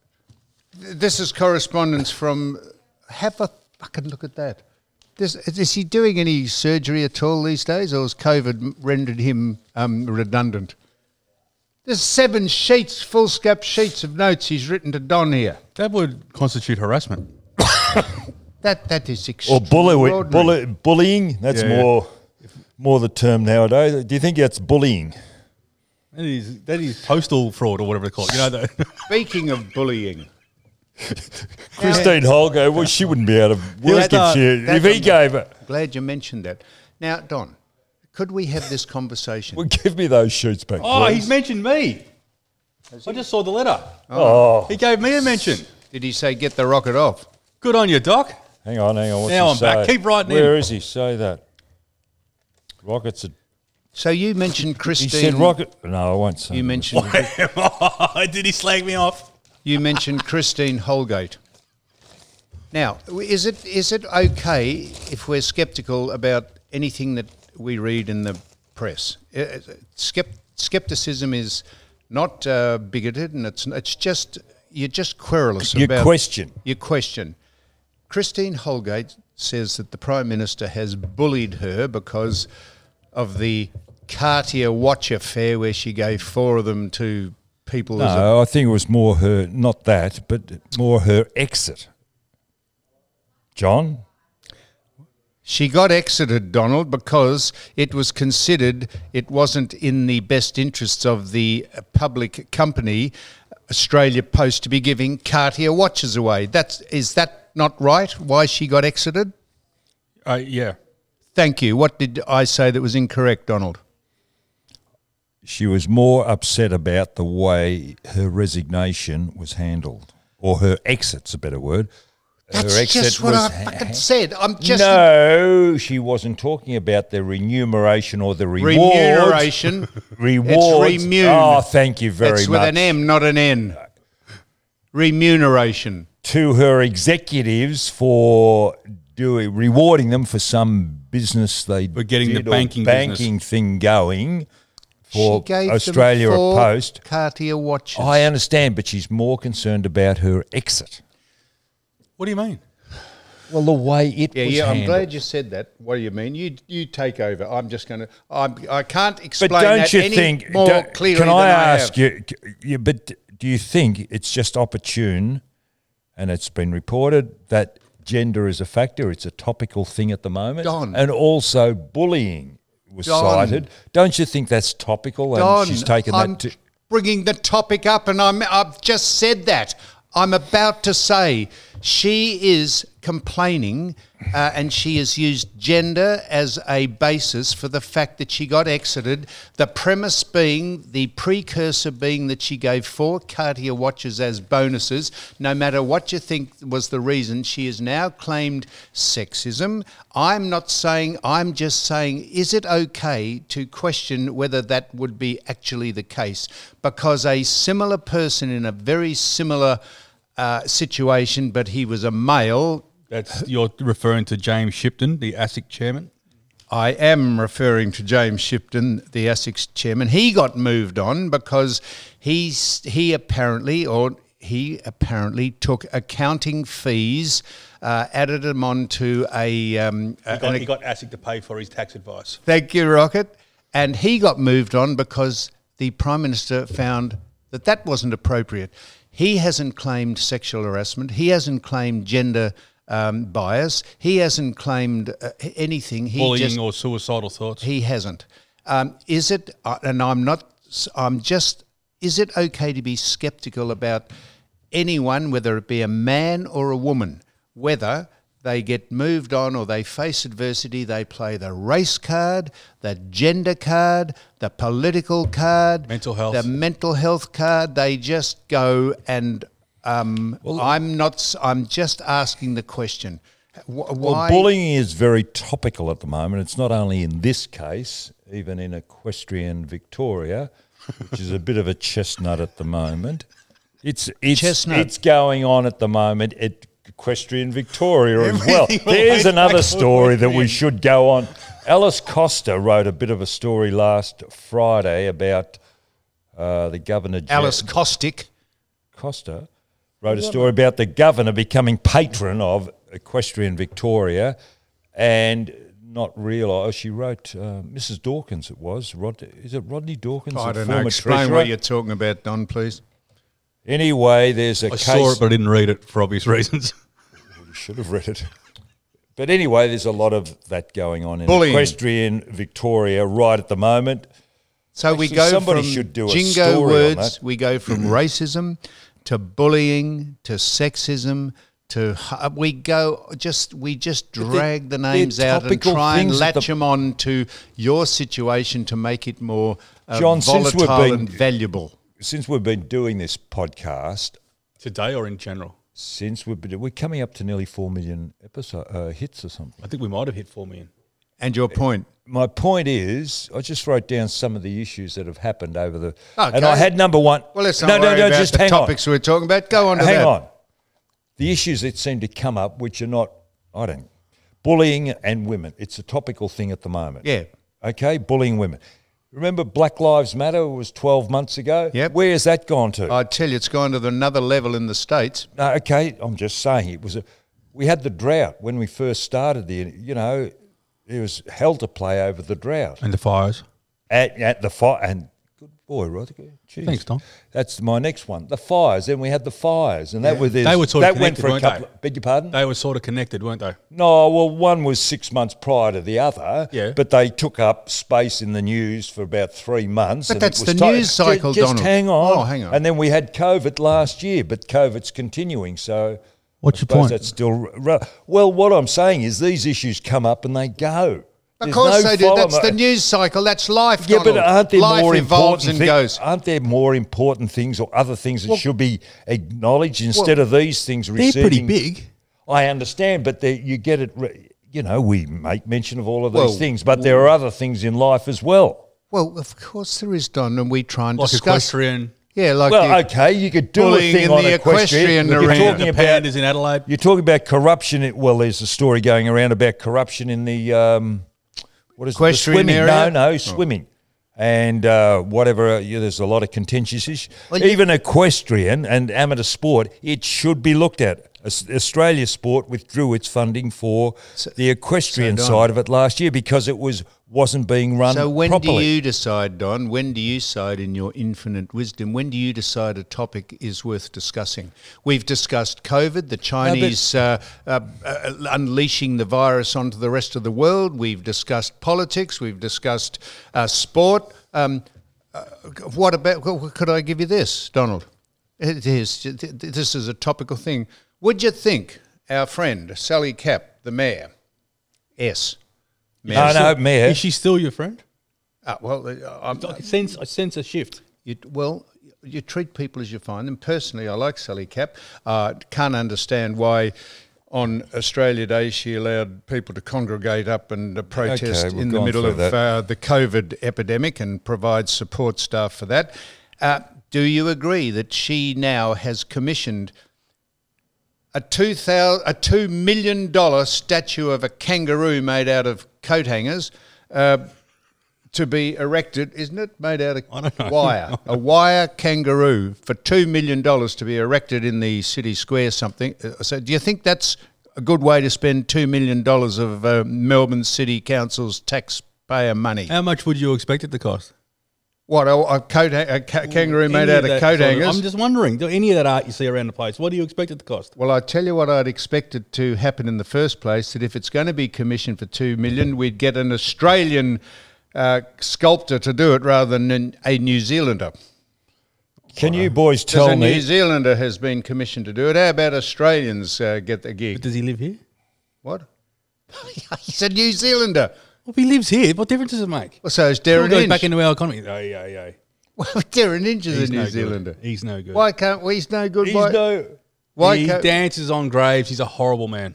[SPEAKER 2] This is correspondence from. Have a fucking look at that. This, is he doing any surgery at all these days, or has COVID rendered him um, redundant? There's seven sheets, foolscap sheets of notes he's written to Don here.
[SPEAKER 4] That would constitute harassment.
[SPEAKER 2] That that is
[SPEAKER 3] Or
[SPEAKER 2] extraordinary.
[SPEAKER 3] bully, bully, bullying. That's
[SPEAKER 2] Yeah, yeah.
[SPEAKER 3] more more the term nowadays. Do you think that's bullying?
[SPEAKER 4] That is that is postal fraud or whatever they call it. You know that.
[SPEAKER 2] Speaking of bullying,
[SPEAKER 3] Christine Holgo, well, she wouldn't be able to work
[SPEAKER 2] that-
[SPEAKER 3] if, she, if
[SPEAKER 2] that's
[SPEAKER 3] he
[SPEAKER 2] a-
[SPEAKER 3] gave it.
[SPEAKER 2] glad you mentioned that. Now, Don, could we have this conversation?
[SPEAKER 3] Well, give me those sheets back,
[SPEAKER 4] Oh,
[SPEAKER 3] please.
[SPEAKER 4] he's mentioned me. I just saw the letter.
[SPEAKER 3] Oh,
[SPEAKER 4] He gave me a mention.
[SPEAKER 2] Did he say get the rocket off?
[SPEAKER 4] Good on you, Doc.
[SPEAKER 3] hang on, hang on. What's
[SPEAKER 4] Now
[SPEAKER 3] he
[SPEAKER 4] I'm back.
[SPEAKER 3] say?
[SPEAKER 4] Keep writing
[SPEAKER 3] Where
[SPEAKER 4] in.
[SPEAKER 3] is he? Say that. Rockets. Are,
[SPEAKER 2] So you mentioned
[SPEAKER 3] he
[SPEAKER 2] Christine.
[SPEAKER 3] said rocket. No, I won't say.
[SPEAKER 2] You
[SPEAKER 3] that.
[SPEAKER 2] mentioned.
[SPEAKER 4] Did he slag me off?
[SPEAKER 2] you mentioned Christine Holgate. Now, is it is it okay if we're sceptical about anything that we read in the press? Uh, Skept- skepticism is not uh, bigoted, and it's it's just you're just querulous
[SPEAKER 3] You
[SPEAKER 2] about
[SPEAKER 3] question.
[SPEAKER 2] You question. Christine Holgate says that the Prime Minister has bullied her because of the Cartier watch affair, where she gave four of them to people. As a,
[SPEAKER 3] No, I think it was more her, not that, but more her exit. John?
[SPEAKER 2] She got exited, Donald, because it was considered it wasn't in the best interests of the public company, Australia Post, to be giving Cartier watches away. That's, is that not right, why she got exited?
[SPEAKER 4] Uh, yeah.
[SPEAKER 2] Thank you. What did I say that was incorrect, Donald?
[SPEAKER 3] She was more upset about the way her resignation was handled, or her exit's a better word.
[SPEAKER 2] That's
[SPEAKER 3] her exit
[SPEAKER 2] just what
[SPEAKER 3] was
[SPEAKER 2] I
[SPEAKER 3] ha-
[SPEAKER 2] fucking said. I'm just...
[SPEAKER 3] No, she wasn't talking about the remuneration or the rewards.
[SPEAKER 2] Remuneration.
[SPEAKER 3] Rewards.
[SPEAKER 2] It's remune.
[SPEAKER 3] Oh, thank you very
[SPEAKER 2] It's
[SPEAKER 3] much.
[SPEAKER 2] with an M, not an N. Remuneration.
[SPEAKER 3] To her executives for doing rewarding them for some business they
[SPEAKER 4] For getting the
[SPEAKER 3] did or
[SPEAKER 4] banking
[SPEAKER 3] banking
[SPEAKER 4] business.
[SPEAKER 3] thing going for
[SPEAKER 2] She gave
[SPEAKER 3] Australia
[SPEAKER 2] them
[SPEAKER 3] or
[SPEAKER 2] four
[SPEAKER 3] Post.
[SPEAKER 2] Cartier watches.
[SPEAKER 3] I understand, but she's more concerned about her exit.
[SPEAKER 4] What do you mean?
[SPEAKER 3] Well, the way it
[SPEAKER 2] Yeah,
[SPEAKER 3] was
[SPEAKER 2] yeah. I'm
[SPEAKER 3] handled.
[SPEAKER 2] glad you said that. What do you mean? You you take over. I'm just going to. I'm. I can't explain
[SPEAKER 3] But don't
[SPEAKER 2] that
[SPEAKER 3] you
[SPEAKER 2] any
[SPEAKER 3] think?
[SPEAKER 2] more
[SPEAKER 3] don't-
[SPEAKER 2] clearly
[SPEAKER 3] can
[SPEAKER 2] than
[SPEAKER 3] I
[SPEAKER 2] I
[SPEAKER 3] ask
[SPEAKER 2] have.
[SPEAKER 3] you? c- you? But do you think it's just opportune, and it's been reported that gender is a factor? It's a topical thing at the moment,
[SPEAKER 2] Don.
[SPEAKER 3] and also bullying was
[SPEAKER 2] Don.
[SPEAKER 3] cited. Don't you think that's topical? And
[SPEAKER 2] Don,
[SPEAKER 3] she's taken
[SPEAKER 2] I'm
[SPEAKER 3] that to.
[SPEAKER 2] bringing the topic up, and I'm. I've just said that. I'm about to say she is complaining, uh, and she has used gender as a basis for the fact that she got exited. The premise being, the precursor being that she gave four Cartier watches as bonuses. No matter what you think was the reason, she has now claimed sexism. I'm not saying, I'm just saying, is it okay to question whether that would be actually the case? Because a similar person in a very similar uh, situation, but he was a male.
[SPEAKER 4] That's you're referring to James Shipton, the ASIC chairman.
[SPEAKER 2] I am referring to James Shipton, the ASIC's chairman. He got moved on because he's he apparently, or he apparently took accounting fees, uh, added them onto a. Um,
[SPEAKER 4] He
[SPEAKER 2] a-
[SPEAKER 4] got,
[SPEAKER 2] an-
[SPEAKER 4] he got ASIC to pay for his tax advice.
[SPEAKER 2] Thank you, Rocket. And he got moved on because the Prime Minister found that that wasn't appropriate. He hasn't claimed sexual harassment. He hasn't claimed gender um, bias. He hasn't claimed uh, anything. He
[SPEAKER 4] Bullying
[SPEAKER 2] just,
[SPEAKER 4] or suicidal thoughts.
[SPEAKER 2] he hasn't. Um, is it, uh, and I'm not, I'm just, is it okay to be sceptical about anyone, whether it be a man or a woman, whether they get moved on or they face adversity, they play the race card, the gender card, the political card,
[SPEAKER 4] Mental health.
[SPEAKER 2] the mental health card. They just go and um, I'm not. s- I'm just asking the question. Wh-
[SPEAKER 3] Well,
[SPEAKER 2] Why?
[SPEAKER 3] bullying is very topical at the moment. It's not only in this case, even in equestrian Victoria, which is a bit of a chestnut at the moment. It's it's
[SPEAKER 2] Chestnut.
[SPEAKER 3] it's going on at the moment at equestrian Victoria as well.
[SPEAKER 4] Everything
[SPEAKER 3] There's
[SPEAKER 4] relates
[SPEAKER 3] another
[SPEAKER 4] back to
[SPEAKER 3] story that we
[SPEAKER 4] equestrian.
[SPEAKER 3] should go on. Alice Costa wrote a bit of a story last Friday about uh, the governor. Jan-
[SPEAKER 2] Alice Costick.
[SPEAKER 3] Costa wrote a story about the governor becoming patron of equestrian Victoria and not realise, she wrote, uh, Missus Dawkins it was, Rod, is it Rodney Dawkins?
[SPEAKER 2] I
[SPEAKER 3] the
[SPEAKER 2] don't know.
[SPEAKER 3] former
[SPEAKER 2] Explain
[SPEAKER 3] treasurer?
[SPEAKER 2] what you're talking about, Don, please.
[SPEAKER 3] Anyway, there's a
[SPEAKER 4] I
[SPEAKER 3] case.
[SPEAKER 4] saw it, but I didn't read it for obvious reasons.
[SPEAKER 3] You should have read it. But anyway, there's a lot of that going on in
[SPEAKER 2] Bullying.
[SPEAKER 3] equestrian Victoria right at the moment.
[SPEAKER 2] So we
[SPEAKER 3] Actually,
[SPEAKER 2] go
[SPEAKER 3] somebody
[SPEAKER 2] from
[SPEAKER 3] should do a
[SPEAKER 2] jingo
[SPEAKER 3] story on
[SPEAKER 2] words,
[SPEAKER 3] that.
[SPEAKER 2] we go from racism to bullying to sexism to hu- we go just we just
[SPEAKER 3] they're-
[SPEAKER 2] drag the
[SPEAKER 3] they're
[SPEAKER 2] names out and
[SPEAKER 3] topical
[SPEAKER 2] try and
[SPEAKER 3] things at
[SPEAKER 2] latch
[SPEAKER 3] the-
[SPEAKER 2] them on to your situation to make it more uh,
[SPEAKER 3] John, since we've
[SPEAKER 2] volatile
[SPEAKER 3] been-
[SPEAKER 2] and valuable.
[SPEAKER 3] Since we've been doing this podcast,
[SPEAKER 4] Today or in general?
[SPEAKER 3] since we've been, we're coming up to nearly four million episode uh, hits or something.
[SPEAKER 4] I think we might have hit four million.
[SPEAKER 2] And your point?
[SPEAKER 3] My point is, I just wrote down some of the issues that have happened over the.
[SPEAKER 2] Okay.
[SPEAKER 3] And I had number one.
[SPEAKER 2] Well, let's not
[SPEAKER 3] no,
[SPEAKER 2] worry
[SPEAKER 3] no, no,
[SPEAKER 2] about
[SPEAKER 3] just
[SPEAKER 2] the
[SPEAKER 3] hang
[SPEAKER 2] topics
[SPEAKER 3] on.
[SPEAKER 2] we're talking about. Go on to
[SPEAKER 3] Hang
[SPEAKER 2] that.
[SPEAKER 3] on. The issues that seem to come up, which are not, I don't, bullying and women. It's a topical thing at the moment.
[SPEAKER 2] Yeah.
[SPEAKER 3] Okay, bullying women. Remember Black Lives Matter was twelve months ago?
[SPEAKER 2] Yep.
[SPEAKER 3] Where has that gone to?
[SPEAKER 2] I tell you, it's gone to another level in the States.
[SPEAKER 3] No, okay, I'm just saying it was a. We had the drought when we first started the. You know, there was hell to play over the drought
[SPEAKER 4] And the fires.
[SPEAKER 3] at, at the fire. And good boy, Rod. Jeez.
[SPEAKER 4] Thanks, Tom.
[SPEAKER 3] That's my next one. The fires. Then we had the fires, and that was
[SPEAKER 4] They were sort of
[SPEAKER 3] that went
[SPEAKER 4] connected,
[SPEAKER 3] for a
[SPEAKER 4] weren't
[SPEAKER 3] couple.
[SPEAKER 4] they?
[SPEAKER 3] Beg your pardon?
[SPEAKER 4] They were sort of connected, weren't they?
[SPEAKER 3] No, well, one was six months prior to the other.
[SPEAKER 4] Yeah.
[SPEAKER 3] But they took up space in the news for about three months.
[SPEAKER 2] But
[SPEAKER 3] and
[SPEAKER 2] that's
[SPEAKER 3] it was
[SPEAKER 2] the
[SPEAKER 3] ti-
[SPEAKER 2] news
[SPEAKER 3] Ju-
[SPEAKER 2] cycle,
[SPEAKER 3] Just
[SPEAKER 2] Donald.
[SPEAKER 3] hang on.
[SPEAKER 2] Oh, hang on.
[SPEAKER 3] And then we had COVID last year, but COVID's continuing. So
[SPEAKER 4] What's
[SPEAKER 3] I
[SPEAKER 4] your
[SPEAKER 3] suppose
[SPEAKER 4] point?
[SPEAKER 3] That's still re- well. What I'm saying is these issues come up and they go.
[SPEAKER 2] Of
[SPEAKER 3] There's
[SPEAKER 2] course
[SPEAKER 3] no
[SPEAKER 2] they do.
[SPEAKER 3] follow-
[SPEAKER 2] That's the news cycle. That's life,
[SPEAKER 3] Yeah, but
[SPEAKER 2] Donald.
[SPEAKER 3] aren't there
[SPEAKER 2] life
[SPEAKER 3] more
[SPEAKER 2] evolves
[SPEAKER 3] important
[SPEAKER 2] and
[SPEAKER 3] thi-
[SPEAKER 2] goes.
[SPEAKER 3] Aren't there more important things or other things that
[SPEAKER 2] Well-
[SPEAKER 3] should be acknowledged instead of these things
[SPEAKER 4] They're
[SPEAKER 3] receiving?
[SPEAKER 4] pretty big.
[SPEAKER 3] I understand, but they, you get it. re- You know, we make mention of all of these
[SPEAKER 2] Well,
[SPEAKER 3] things, but there are other things in life as well.
[SPEAKER 2] Well, of course there is, Don, and we try and
[SPEAKER 4] Like
[SPEAKER 2] discuss.
[SPEAKER 4] equestrian.
[SPEAKER 2] Yeah, like
[SPEAKER 3] Well,
[SPEAKER 2] the-
[SPEAKER 3] okay, you could do a
[SPEAKER 2] bullying
[SPEAKER 3] thing
[SPEAKER 2] in
[SPEAKER 3] on
[SPEAKER 2] the
[SPEAKER 3] equestrian.
[SPEAKER 2] equestrian
[SPEAKER 3] You're
[SPEAKER 2] arena.
[SPEAKER 3] talking
[SPEAKER 4] The
[SPEAKER 3] about
[SPEAKER 4] pandas in Adelaide.
[SPEAKER 3] you're talking about corruption. It, well, there's a story going around about corruption in the um, what is it, the
[SPEAKER 2] Equestrian
[SPEAKER 3] swimming?
[SPEAKER 2] area?
[SPEAKER 3] No, no, swimming. And uh, whatever, uh, yeah, there's a lot of contentious issues.
[SPEAKER 2] Well, you-
[SPEAKER 3] Even equestrian and amateur sport, it should be looked at. Aus- Australia Sport withdrew its funding for the equestrian
[SPEAKER 2] so, Don-
[SPEAKER 3] side of it last year because it was wasn't being run
[SPEAKER 2] So when
[SPEAKER 3] properly.
[SPEAKER 2] do you decide, Don? When do you decide in your infinite wisdom? When do you decide a topic is worth discussing? We've discussed COVID, the Chinese uh, uh, uh, unleashing the virus onto the rest of the world. We've discussed politics. We've discussed uh, sport. Um, uh, what about? Could I give you this, Donald? It is. This is a topical thing. Would you think our friend Sally Cap, the mayor, S.
[SPEAKER 3] no, no, Mayor.
[SPEAKER 4] Is she still your friend?
[SPEAKER 2] Uh, well, uh, I'm,
[SPEAKER 4] I sense, I sense a shift.
[SPEAKER 2] You, well, you treat people as you find them. Personally, I like Sally Cap. Uh, can't understand why on Australia Day she allowed people to congregate up and uh, protest
[SPEAKER 3] Okay, we've
[SPEAKER 2] in the
[SPEAKER 3] gone
[SPEAKER 2] middle
[SPEAKER 3] through
[SPEAKER 2] of
[SPEAKER 3] that.
[SPEAKER 2] uh, the COVID epidemic and provide support staff for that. Uh, do you agree that she now has commissioned a two thousand, a two million dollar statue of a kangaroo made out of coat hangers uh, to be erected? Isn't it made out of
[SPEAKER 4] I don't know.
[SPEAKER 2] wire? A wire kangaroo for two million dollars to be erected in the city square. Something. Uh, So, do you think that's a good way to spend two million dollars of uh, Melbourne City Council's taxpayer money?
[SPEAKER 4] How much would you expect it to cost?
[SPEAKER 2] What a, a coat, ha- a ca- kangaroo made
[SPEAKER 4] Any
[SPEAKER 2] out
[SPEAKER 4] of
[SPEAKER 2] of
[SPEAKER 4] that
[SPEAKER 2] coat
[SPEAKER 4] sort of-
[SPEAKER 2] hangers?
[SPEAKER 4] I'm just wondering, do any of that art you see around the place, what do you expect it to cost?
[SPEAKER 2] Well, I tell you what I'd expected to happen in the first place, that if it's going to be commissioned for two million, we'd get an Australian uh, sculptor to do it rather than an, a New Zealander.
[SPEAKER 3] Can you boys
[SPEAKER 2] Because
[SPEAKER 3] tell
[SPEAKER 2] a
[SPEAKER 3] me?
[SPEAKER 2] New Zealander has been commissioned to do it. How about Australians uh, get the gig?
[SPEAKER 4] Does he live here?
[SPEAKER 2] What? He's a New Zealander.
[SPEAKER 4] Well, if he lives here, what difference does it make?
[SPEAKER 2] Well, so is
[SPEAKER 4] It all
[SPEAKER 2] Darren
[SPEAKER 4] goes
[SPEAKER 2] Inge.
[SPEAKER 4] back into our economy. Oh, yeah, yeah.
[SPEAKER 2] Well, Darren Inge is
[SPEAKER 4] He's
[SPEAKER 2] a New
[SPEAKER 4] no
[SPEAKER 2] Zealander.
[SPEAKER 4] good. He's no good.
[SPEAKER 2] Why can't we? He's no good.
[SPEAKER 3] He's
[SPEAKER 2] why,
[SPEAKER 3] no.
[SPEAKER 2] why
[SPEAKER 4] he
[SPEAKER 2] can't,
[SPEAKER 4] dances on graves. He's a horrible man.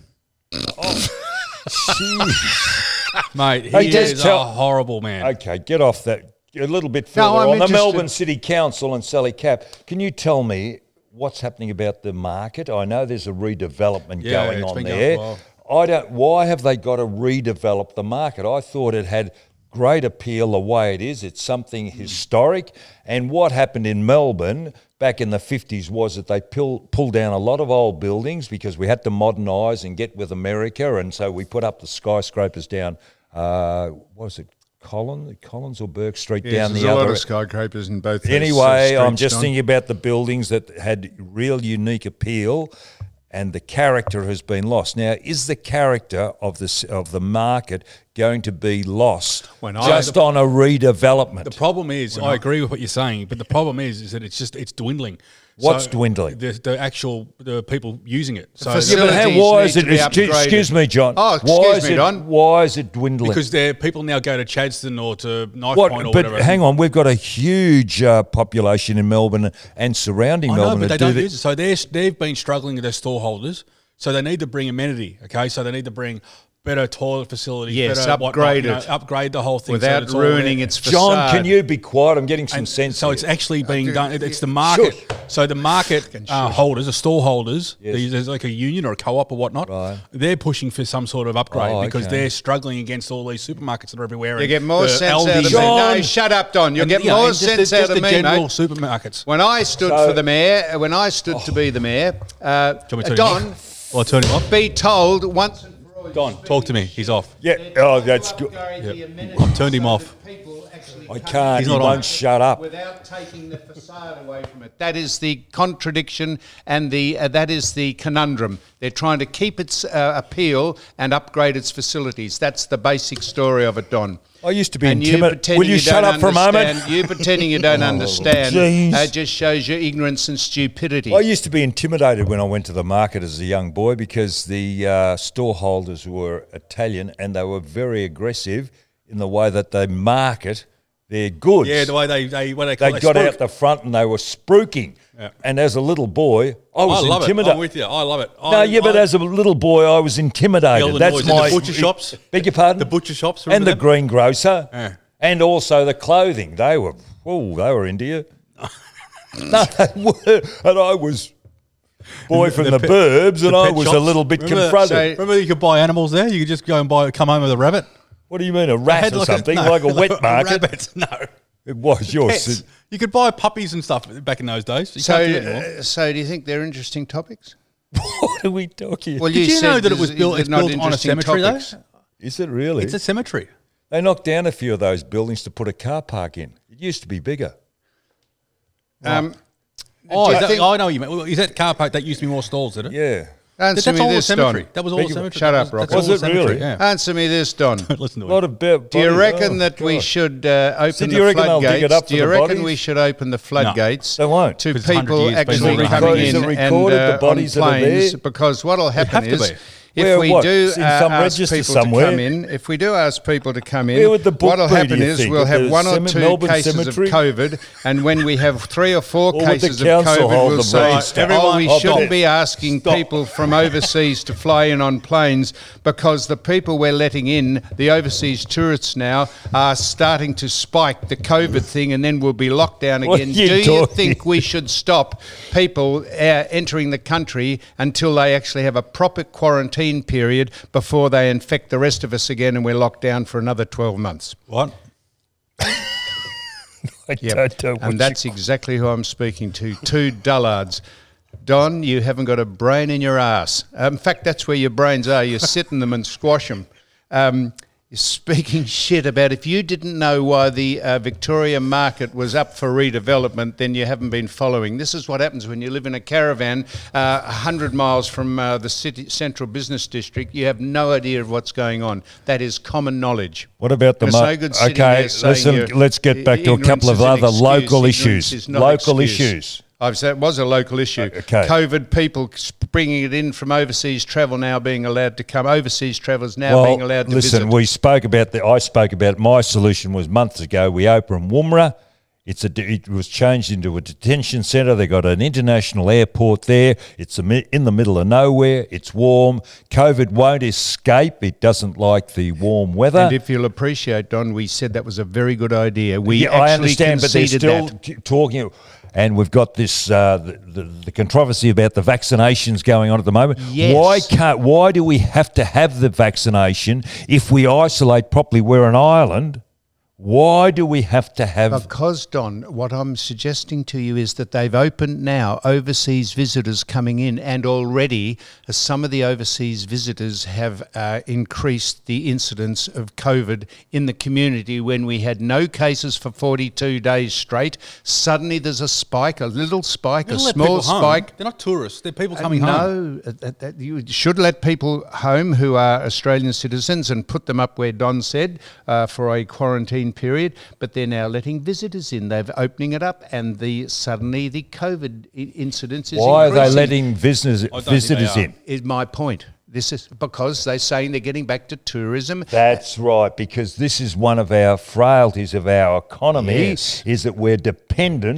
[SPEAKER 4] Mate, he
[SPEAKER 3] Hey, just
[SPEAKER 4] is
[SPEAKER 3] tell-
[SPEAKER 4] a horrible man.
[SPEAKER 3] Okay, get off that. A little bit further
[SPEAKER 2] No, I'm
[SPEAKER 3] on the
[SPEAKER 2] interested-
[SPEAKER 3] Melbourne City Council and Sally Cap. Can you tell me what's happening about the market? I know there's a redevelopment
[SPEAKER 4] Yeah,
[SPEAKER 3] going
[SPEAKER 4] it's
[SPEAKER 3] on
[SPEAKER 4] been going
[SPEAKER 3] there.
[SPEAKER 4] for a while.
[SPEAKER 3] I don't. Why have they got to redevelop the market? I thought it had great appeal the way it is. It's something historic. And what happened in Melbourne back in the fifties was that they pull, pulled down a lot of old buildings because we had to modernise and get with America, and so we put up the skyscrapers down. Uh, what was it? Collins, Collins or Burke Street
[SPEAKER 2] Yes,
[SPEAKER 3] down
[SPEAKER 2] there's
[SPEAKER 3] the
[SPEAKER 2] a
[SPEAKER 3] other.
[SPEAKER 2] lot of skyscrapers in both. those, uh,
[SPEAKER 3] Anyway, I'm
[SPEAKER 2] streets,
[SPEAKER 3] just
[SPEAKER 2] Don.
[SPEAKER 3] thinking about the buildings that had real unique appeal, and the character has been lost. Now, is the character of this of the market going to be lost
[SPEAKER 2] When I-
[SPEAKER 3] just on a redevelopment?
[SPEAKER 4] The problem is, I agree with what you're saying, but the problem is, is that it's just it's dwindling.
[SPEAKER 3] What's
[SPEAKER 4] So
[SPEAKER 3] dwindling?
[SPEAKER 4] The, the actual the people using it. So
[SPEAKER 2] facility-
[SPEAKER 3] yeah, but how,
[SPEAKER 2] facilities
[SPEAKER 3] why
[SPEAKER 2] need
[SPEAKER 3] is it?
[SPEAKER 2] to be
[SPEAKER 3] Excuse,
[SPEAKER 2] upgraded.
[SPEAKER 3] excuse me, John.
[SPEAKER 2] Oh,
[SPEAKER 3] why
[SPEAKER 2] excuse
[SPEAKER 3] is
[SPEAKER 2] me,
[SPEAKER 3] it,
[SPEAKER 2] Don.
[SPEAKER 3] Why is it dwindling?
[SPEAKER 4] because there people now go to Chadstone or to Knife
[SPEAKER 3] what?
[SPEAKER 4] Point or
[SPEAKER 3] But
[SPEAKER 4] whatever.
[SPEAKER 3] hang on, we've got a huge uh, population in Melbourne and surrounding
[SPEAKER 4] I know,
[SPEAKER 3] Melbourne.
[SPEAKER 4] but they
[SPEAKER 3] that do
[SPEAKER 4] don't
[SPEAKER 3] the-
[SPEAKER 4] use it. So they're, they've been struggling with their storeholders So they need to bring amenity, okay? So they need to bring better toilet facilities,
[SPEAKER 2] Yes,
[SPEAKER 4] better whatnot,
[SPEAKER 2] upgrade
[SPEAKER 4] you know,
[SPEAKER 2] it.
[SPEAKER 4] upgrade the whole thing. so
[SPEAKER 2] without
[SPEAKER 4] that it's all
[SPEAKER 2] ruining
[SPEAKER 4] there.
[SPEAKER 2] its facade.
[SPEAKER 3] John, can you be quiet? I'm getting some
[SPEAKER 4] And
[SPEAKER 3] sense.
[SPEAKER 4] so
[SPEAKER 3] here.
[SPEAKER 4] it's actually being done. it- It's the market.
[SPEAKER 3] Shush.
[SPEAKER 4] So the market uh, holders, the store holders,
[SPEAKER 3] Yes.
[SPEAKER 4] these, there's like a union or a co-op or whatnot.
[SPEAKER 3] Right.
[SPEAKER 4] They're pushing for some sort of upgrade
[SPEAKER 3] Oh,
[SPEAKER 4] because
[SPEAKER 3] okay.
[SPEAKER 4] they're struggling against all these supermarkets that are everywhere.
[SPEAKER 2] You
[SPEAKER 4] and
[SPEAKER 2] get more
[SPEAKER 4] the
[SPEAKER 2] sense out of
[SPEAKER 4] Aldi
[SPEAKER 2] me.
[SPEAKER 3] John.
[SPEAKER 2] No, shut up, Don. You'll
[SPEAKER 4] and,
[SPEAKER 2] get
[SPEAKER 4] you know,
[SPEAKER 2] more
[SPEAKER 4] and just
[SPEAKER 2] sense
[SPEAKER 4] the,
[SPEAKER 2] out
[SPEAKER 4] just
[SPEAKER 2] of
[SPEAKER 4] the
[SPEAKER 2] me,
[SPEAKER 4] general
[SPEAKER 2] mate.
[SPEAKER 4] supermarkets.
[SPEAKER 2] When I stood
[SPEAKER 3] So-
[SPEAKER 2] for the mayor, when I stood to be the mayor, uh,
[SPEAKER 4] Do you want me to turn him
[SPEAKER 2] Don,
[SPEAKER 4] off? Well, turn him off.
[SPEAKER 2] be told once and for all.
[SPEAKER 4] Don, talk to me. He's off.
[SPEAKER 3] yeah. Oh, that's good.
[SPEAKER 2] I've
[SPEAKER 4] turned him off.
[SPEAKER 3] I can't.
[SPEAKER 4] He's
[SPEAKER 3] He
[SPEAKER 4] not
[SPEAKER 3] won't
[SPEAKER 4] on.
[SPEAKER 3] shut up.
[SPEAKER 2] Without taking the facade away from it. That is the contradiction and the uh, that is the conundrum. They're trying to keep its uh, appeal and upgrade its facilities. That's the basic story of it, Don.
[SPEAKER 3] I used to be
[SPEAKER 2] And you
[SPEAKER 3] intimidated.
[SPEAKER 2] pretending
[SPEAKER 3] Will you, shut
[SPEAKER 2] don't
[SPEAKER 3] up for a moment?
[SPEAKER 2] understand- You pretending you don't
[SPEAKER 3] Oh,
[SPEAKER 2] understand
[SPEAKER 3] jeez.
[SPEAKER 2] uh, just shows your ignorance and stupidity.
[SPEAKER 3] I used to be intimidated when I went to the market as a young boy because the uh, store holders were Italian and they were very aggressive in the way that they market their goods.
[SPEAKER 4] Yeah, the way they, they what they call
[SPEAKER 3] they
[SPEAKER 4] it,
[SPEAKER 3] got
[SPEAKER 4] spruik.
[SPEAKER 3] out the front and they were spruiking.
[SPEAKER 4] Yeah.
[SPEAKER 3] And as a little boy, I was
[SPEAKER 4] I love it.
[SPEAKER 3] intimidated.
[SPEAKER 4] I'm with you. I love it.
[SPEAKER 3] No,
[SPEAKER 4] I,
[SPEAKER 3] yeah, but
[SPEAKER 4] I,
[SPEAKER 3] as a little boy, I was intimidated.
[SPEAKER 4] The other
[SPEAKER 3] That's
[SPEAKER 4] noise in the
[SPEAKER 3] my
[SPEAKER 4] butcher shops?
[SPEAKER 3] Beg your pardon.
[SPEAKER 4] The butcher shops,
[SPEAKER 3] and
[SPEAKER 4] remember
[SPEAKER 3] the
[SPEAKER 4] them?
[SPEAKER 3] greengrocer,
[SPEAKER 4] Yeah.
[SPEAKER 3] and also the clothing. They were, oh, they were into you. No, they were, and I was boy from the,
[SPEAKER 4] The pet-
[SPEAKER 3] burbs, and
[SPEAKER 4] the
[SPEAKER 3] I
[SPEAKER 4] pet
[SPEAKER 3] was a
[SPEAKER 4] shops.
[SPEAKER 3] little bit
[SPEAKER 4] Remember-
[SPEAKER 3] confronted.
[SPEAKER 2] so-
[SPEAKER 4] Remember you could buy animals there? You could just go and buy, come home with a rabbit?
[SPEAKER 3] What do you mean, a rat
[SPEAKER 4] Had
[SPEAKER 3] or
[SPEAKER 4] like
[SPEAKER 3] something,
[SPEAKER 4] no,
[SPEAKER 3] like a wet market?
[SPEAKER 4] rabbit, no.
[SPEAKER 3] It was yours.
[SPEAKER 4] Pets. You could buy puppies and stuff back in those days. You
[SPEAKER 2] so,
[SPEAKER 4] can't do it anymore.
[SPEAKER 2] uh, so do you think they're interesting topics?
[SPEAKER 3] What are we talking?
[SPEAKER 2] Well,
[SPEAKER 4] Did you know
[SPEAKER 2] said
[SPEAKER 4] that it was
[SPEAKER 2] these-
[SPEAKER 4] built-
[SPEAKER 2] they're
[SPEAKER 4] it's
[SPEAKER 2] not
[SPEAKER 4] built on a
[SPEAKER 2] interesting
[SPEAKER 4] cemetery, though?
[SPEAKER 2] topics.
[SPEAKER 3] Is it really?
[SPEAKER 4] It's a cemetery.
[SPEAKER 3] They knocked down a few of those buildings to put a car park in. It used to be bigger.
[SPEAKER 2] Um,
[SPEAKER 4] Oh,
[SPEAKER 2] do you
[SPEAKER 4] is that,
[SPEAKER 2] think-
[SPEAKER 4] I know what you mean. Well, is that car park that used to be more stalls, did it?
[SPEAKER 3] Yeah.
[SPEAKER 2] Answer
[SPEAKER 4] That's
[SPEAKER 2] me
[SPEAKER 4] all the
[SPEAKER 2] this,
[SPEAKER 4] cemetery.
[SPEAKER 2] Don.
[SPEAKER 4] That was all
[SPEAKER 3] Beg
[SPEAKER 4] the
[SPEAKER 3] your-
[SPEAKER 4] cemetery.
[SPEAKER 2] Shut up,
[SPEAKER 4] That's-
[SPEAKER 2] Rock.
[SPEAKER 4] that's all
[SPEAKER 3] Was
[SPEAKER 4] the
[SPEAKER 3] it
[SPEAKER 4] cemetery,
[SPEAKER 3] really?
[SPEAKER 4] Yeah.
[SPEAKER 2] Answer me this, Don.
[SPEAKER 4] Listen to
[SPEAKER 3] A lot
[SPEAKER 4] it.
[SPEAKER 3] of bit.
[SPEAKER 2] Do you reckon that we should uh, open
[SPEAKER 3] So do
[SPEAKER 2] the
[SPEAKER 3] you reckon they'll dig
[SPEAKER 2] floodgates?
[SPEAKER 3] it up
[SPEAKER 2] do
[SPEAKER 3] for
[SPEAKER 2] you
[SPEAKER 3] the
[SPEAKER 2] reckon
[SPEAKER 3] bodies?
[SPEAKER 2] we should open the floodgates
[SPEAKER 3] They won't.
[SPEAKER 2] to
[SPEAKER 4] 'Cause it's one hundred
[SPEAKER 2] people
[SPEAKER 4] years been
[SPEAKER 2] actually
[SPEAKER 4] building.
[SPEAKER 2] coming
[SPEAKER 3] Is
[SPEAKER 2] in
[SPEAKER 3] it
[SPEAKER 2] and
[SPEAKER 3] recorded,
[SPEAKER 2] uh,
[SPEAKER 3] the bodies
[SPEAKER 2] on
[SPEAKER 3] that are
[SPEAKER 2] planes?
[SPEAKER 3] there?
[SPEAKER 2] Because what'll happen
[SPEAKER 4] have to
[SPEAKER 2] is
[SPEAKER 4] be.
[SPEAKER 2] if
[SPEAKER 3] Where,
[SPEAKER 2] we
[SPEAKER 3] what?
[SPEAKER 2] do
[SPEAKER 3] In
[SPEAKER 2] uh,
[SPEAKER 3] some
[SPEAKER 2] ask
[SPEAKER 3] register
[SPEAKER 2] people
[SPEAKER 3] somewhere?
[SPEAKER 2] to come in, if we do ask people to come in,
[SPEAKER 3] Where would the book
[SPEAKER 2] what'll
[SPEAKER 3] be, do
[SPEAKER 2] happen
[SPEAKER 3] you
[SPEAKER 2] is
[SPEAKER 3] think?
[SPEAKER 2] we'll
[SPEAKER 3] At
[SPEAKER 2] have
[SPEAKER 3] the
[SPEAKER 2] one or
[SPEAKER 3] Cem-
[SPEAKER 2] two
[SPEAKER 3] Melbourne
[SPEAKER 2] cases
[SPEAKER 3] Cemetery?
[SPEAKER 2] of COVID, and when we have three or four
[SPEAKER 3] Or would the
[SPEAKER 2] cases of
[SPEAKER 3] council
[SPEAKER 2] COVID,
[SPEAKER 3] hold
[SPEAKER 2] we'll
[SPEAKER 3] the
[SPEAKER 2] say,
[SPEAKER 3] register?
[SPEAKER 2] oh,
[SPEAKER 4] Everyone-
[SPEAKER 2] we
[SPEAKER 3] Stop.
[SPEAKER 2] shouldn't be asking
[SPEAKER 4] Stop.
[SPEAKER 2] people from overseas to fly in on planes because the people we're letting in, the overseas tourists now, are starting to spike the COVID thing, and then we'll be locked down
[SPEAKER 3] What
[SPEAKER 2] again.
[SPEAKER 3] are you
[SPEAKER 2] Do you
[SPEAKER 3] talking?
[SPEAKER 2] think we should stop people uh, entering the country until they actually have a proper quarantine period before they infect the rest of us again and we're locked down for another twelve months?
[SPEAKER 4] What?
[SPEAKER 3] I don't know what
[SPEAKER 2] And
[SPEAKER 3] you-
[SPEAKER 2] that's exactly who I'm speaking to. Two dullards. Don, you haven't got a brain in your ass. Um, in fact, that's where your brains are. You sit in them and squash them. Um, you're speaking shit about if you didn't know why the uh, Victoria market was up for redevelopment, then you haven't been following. This is what happens when you live in a caravan uh, one hundred miles from uh, the city central business district. You have no idea of what's going on. That is common knowledge.
[SPEAKER 3] What about the
[SPEAKER 2] It's
[SPEAKER 3] mo-
[SPEAKER 2] no good sitting
[SPEAKER 3] okay?
[SPEAKER 2] there saying
[SPEAKER 3] Listen,
[SPEAKER 2] you're-
[SPEAKER 3] let's get back to a
[SPEAKER 2] ignorance
[SPEAKER 3] couple of
[SPEAKER 2] is an
[SPEAKER 3] other
[SPEAKER 2] excuse.
[SPEAKER 3] local
[SPEAKER 2] Ignorance
[SPEAKER 3] issues.
[SPEAKER 2] is not
[SPEAKER 3] Local
[SPEAKER 2] excuse.
[SPEAKER 3] issues.
[SPEAKER 2] I've said it was a local issue.
[SPEAKER 3] Okay.
[SPEAKER 2] COVID people bringing it in from overseas travel now being allowed to come. Overseas travellers now
[SPEAKER 3] Well,
[SPEAKER 2] being allowed to
[SPEAKER 3] listen,
[SPEAKER 2] visit.
[SPEAKER 3] we spoke about the. I spoke about my solution was months ago. We opened Woomera. It's a. It was changed into a detention centre. They got an international airport there. It's a, mi- in the middle of nowhere. It's warm. COVID won't escape. It doesn't like the warm weather.
[SPEAKER 2] And if you'll appreciate, Don, we said that was a very good idea. We
[SPEAKER 3] yeah,
[SPEAKER 2] actually
[SPEAKER 3] I understand, but they're
[SPEAKER 2] conceded
[SPEAKER 3] still
[SPEAKER 2] that.
[SPEAKER 3] t- talking. And we've got this uh, the, the, the controversy about the vaccinations going on at the moment.
[SPEAKER 2] Yes.
[SPEAKER 3] Why can't? Why do we have to have the vaccination if we isolate properly? We're an island. Why do we have to have?
[SPEAKER 2] Because, Don, what I'm suggesting to you is that they've opened now overseas visitors coming in, and already uh, some of the overseas visitors have uh, increased the incidence of COVID in the community. When we had no cases for forty-two days straight, suddenly there's a spike, a little spike, a
[SPEAKER 4] Don't let
[SPEAKER 2] small
[SPEAKER 4] people home.
[SPEAKER 2] spike.
[SPEAKER 4] They're not tourists. They're people coming home.
[SPEAKER 2] No, uh, that, that you should let people home who are Australian citizens and put them up where Don said uh, for a quarantine period. But they're now letting visitors in. They're opening it up, and the suddenly the COVID I- incidence is
[SPEAKER 3] Why are they
[SPEAKER 2] increasing.
[SPEAKER 3] letting visitors
[SPEAKER 4] think they
[SPEAKER 3] visitors
[SPEAKER 4] are.
[SPEAKER 3] in?
[SPEAKER 2] Is my point. This is because they're saying they're getting back to tourism.
[SPEAKER 3] That's right, because this is one of our frailties of our economy,
[SPEAKER 2] Yes.
[SPEAKER 3] is that we're dependent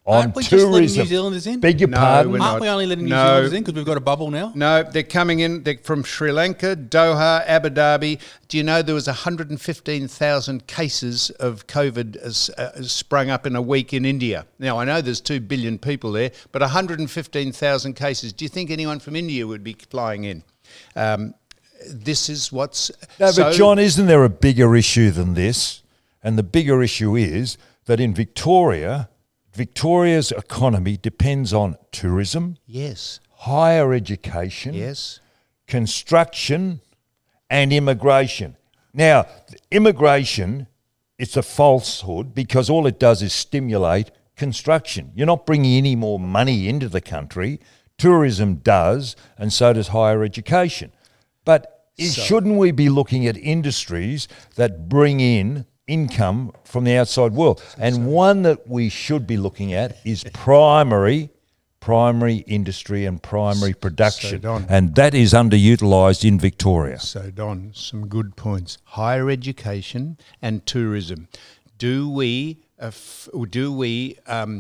[SPEAKER 3] on
[SPEAKER 4] Aren't we just letting
[SPEAKER 3] tourism.
[SPEAKER 4] New Zealanders in?
[SPEAKER 3] Beg your
[SPEAKER 2] No,
[SPEAKER 3] pardon?
[SPEAKER 2] we're
[SPEAKER 4] Aren't
[SPEAKER 2] not.
[SPEAKER 4] we only letting New
[SPEAKER 2] No.
[SPEAKER 4] Zealanders in because we've got a bubble now?
[SPEAKER 2] No, they're coming in they're from Sri Lanka, Doha, Abu Dhabi. Do you know there was one hundred fifteen thousand cases of COVID as, uh, sprung up in a week in India? Now, I know there's two billion people there, but one hundred fifteen thousand cases. Do you think anyone from India would be flying in? Um, this is what's...
[SPEAKER 3] No,
[SPEAKER 2] so-
[SPEAKER 3] but John, isn't there a bigger issue than this? And the bigger issue is that in Victoria, Victoria's economy depends on tourism,
[SPEAKER 2] Yes,
[SPEAKER 3] higher education,
[SPEAKER 2] yes.
[SPEAKER 3] construction, and immigration. Now, immigration, it's a falsehood because all it does is stimulate construction. You're not bringing any more money into the country. Tourism does, and so does higher education. But is-
[SPEAKER 2] So-
[SPEAKER 3] shouldn't we be looking at industries that bring in income from the outside world? And one that we should be looking at is primary primary industry and primary production.
[SPEAKER 2] Don.
[SPEAKER 3] And that is underutilised in Victoria.
[SPEAKER 2] So, Don, some good points. Higher education and tourism. Do we uh, f- do we um,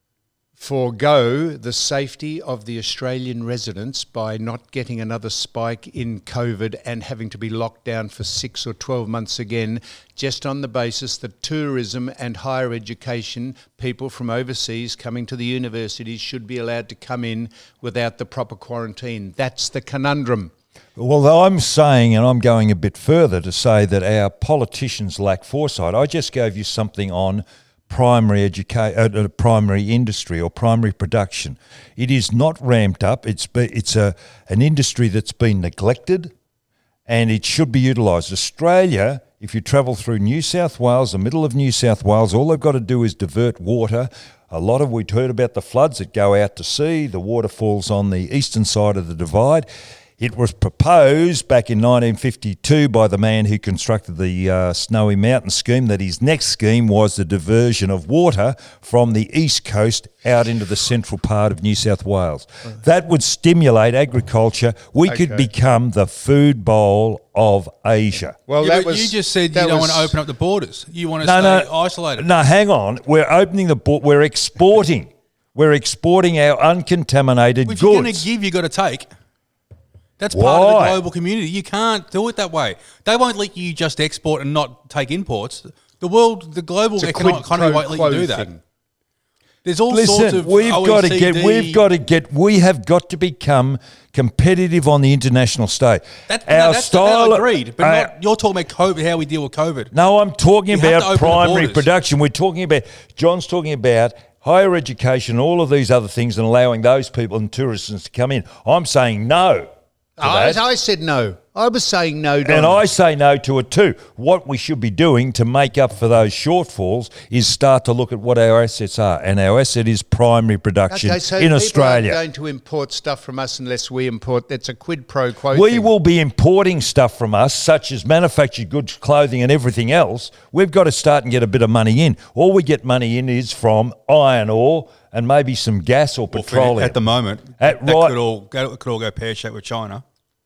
[SPEAKER 2] forego the safety of the Australian residents by not getting another spike in COVID and having to be locked down for six or twelve months again, just on the basis that tourism and higher education, people from overseas coming to the universities, should be allowed to come in without the proper quarantine? That's the conundrum.
[SPEAKER 3] Well, I'm saying, and I'm going a bit further to say that our politicians lack foresight. I just gave you something on primary educa- uh, uh, primary industry or primary production. It is not ramped up. It's be, it's a an industry that's been neglected, and it should be utilised. Australia, if you travel through New South Wales, the middle of New South Wales, all they've got to do is divert water. A lot of, we'd heard about the floods that go out to sea, the waterfalls on the eastern side of the divide. It was proposed back in nineteen fifty-two by the man who constructed the uh, Snowy Mountain scheme that his next scheme was the diversion of water from the east coast out into the central part of New South Wales. That would stimulate agriculture. We could
[SPEAKER 2] Okay.
[SPEAKER 3] become the food bowl of Asia.
[SPEAKER 2] Well,
[SPEAKER 4] Yeah,
[SPEAKER 2] that
[SPEAKER 4] but
[SPEAKER 2] was
[SPEAKER 4] you just said you
[SPEAKER 2] that
[SPEAKER 4] don't want
[SPEAKER 2] was-
[SPEAKER 4] to open up the borders. You want to
[SPEAKER 3] No,
[SPEAKER 4] stay
[SPEAKER 3] no,
[SPEAKER 4] isolated.
[SPEAKER 3] No, hang on. We're opening the board. We're exporting. We're exporting our uncontaminated
[SPEAKER 4] If you're going to
[SPEAKER 3] goods.
[SPEAKER 4] give, you got to take. That's part of
[SPEAKER 3] Why?
[SPEAKER 4] the global community. You can't do it that way. They won't let you just export and not take imports. The world, the global
[SPEAKER 2] It's a
[SPEAKER 4] economic
[SPEAKER 2] quid
[SPEAKER 4] economy
[SPEAKER 2] pro
[SPEAKER 4] won't let
[SPEAKER 2] quo
[SPEAKER 4] you do that.
[SPEAKER 2] thing.
[SPEAKER 4] There's all sorts
[SPEAKER 3] Listen,
[SPEAKER 4] of
[SPEAKER 3] we've got to
[SPEAKER 4] O E C
[SPEAKER 3] get.
[SPEAKER 4] D
[SPEAKER 3] We've got to get. We have got to become competitive on the international stage.
[SPEAKER 4] That, no, that's
[SPEAKER 3] style,
[SPEAKER 4] that agreed, but
[SPEAKER 3] uh,
[SPEAKER 4] not, you're talking about COVID, how we deal with COVID.
[SPEAKER 3] No, I'm talking
[SPEAKER 4] You have to
[SPEAKER 3] about
[SPEAKER 4] open the
[SPEAKER 3] primary
[SPEAKER 4] borders.
[SPEAKER 3] production. We're talking about. John's talking about higher education, all of these other things, and allowing those people and tourists to come in. I'm saying no. to
[SPEAKER 2] I,
[SPEAKER 3] that.
[SPEAKER 2] I said no. I was saying no, Don.
[SPEAKER 3] And I say no to it too. What we should be doing to make up for those shortfalls is start to look at what our assets are. And our asset is primary production
[SPEAKER 2] Okay, so
[SPEAKER 3] in
[SPEAKER 2] people
[SPEAKER 3] Australia.
[SPEAKER 2] aren't going to import stuff from us unless we import. That's a quid pro quo.
[SPEAKER 3] We
[SPEAKER 2] thing.
[SPEAKER 3] will be importing stuff from us, such as manufactured goods, clothing, and everything else. We've got to start and get a bit of money in. All we get money in is from iron ore and maybe some gas or
[SPEAKER 4] Well, for-
[SPEAKER 3] petroleum.
[SPEAKER 4] at the moment,
[SPEAKER 3] At
[SPEAKER 4] that
[SPEAKER 3] right-
[SPEAKER 4] could all go, could all go pear shaped with China.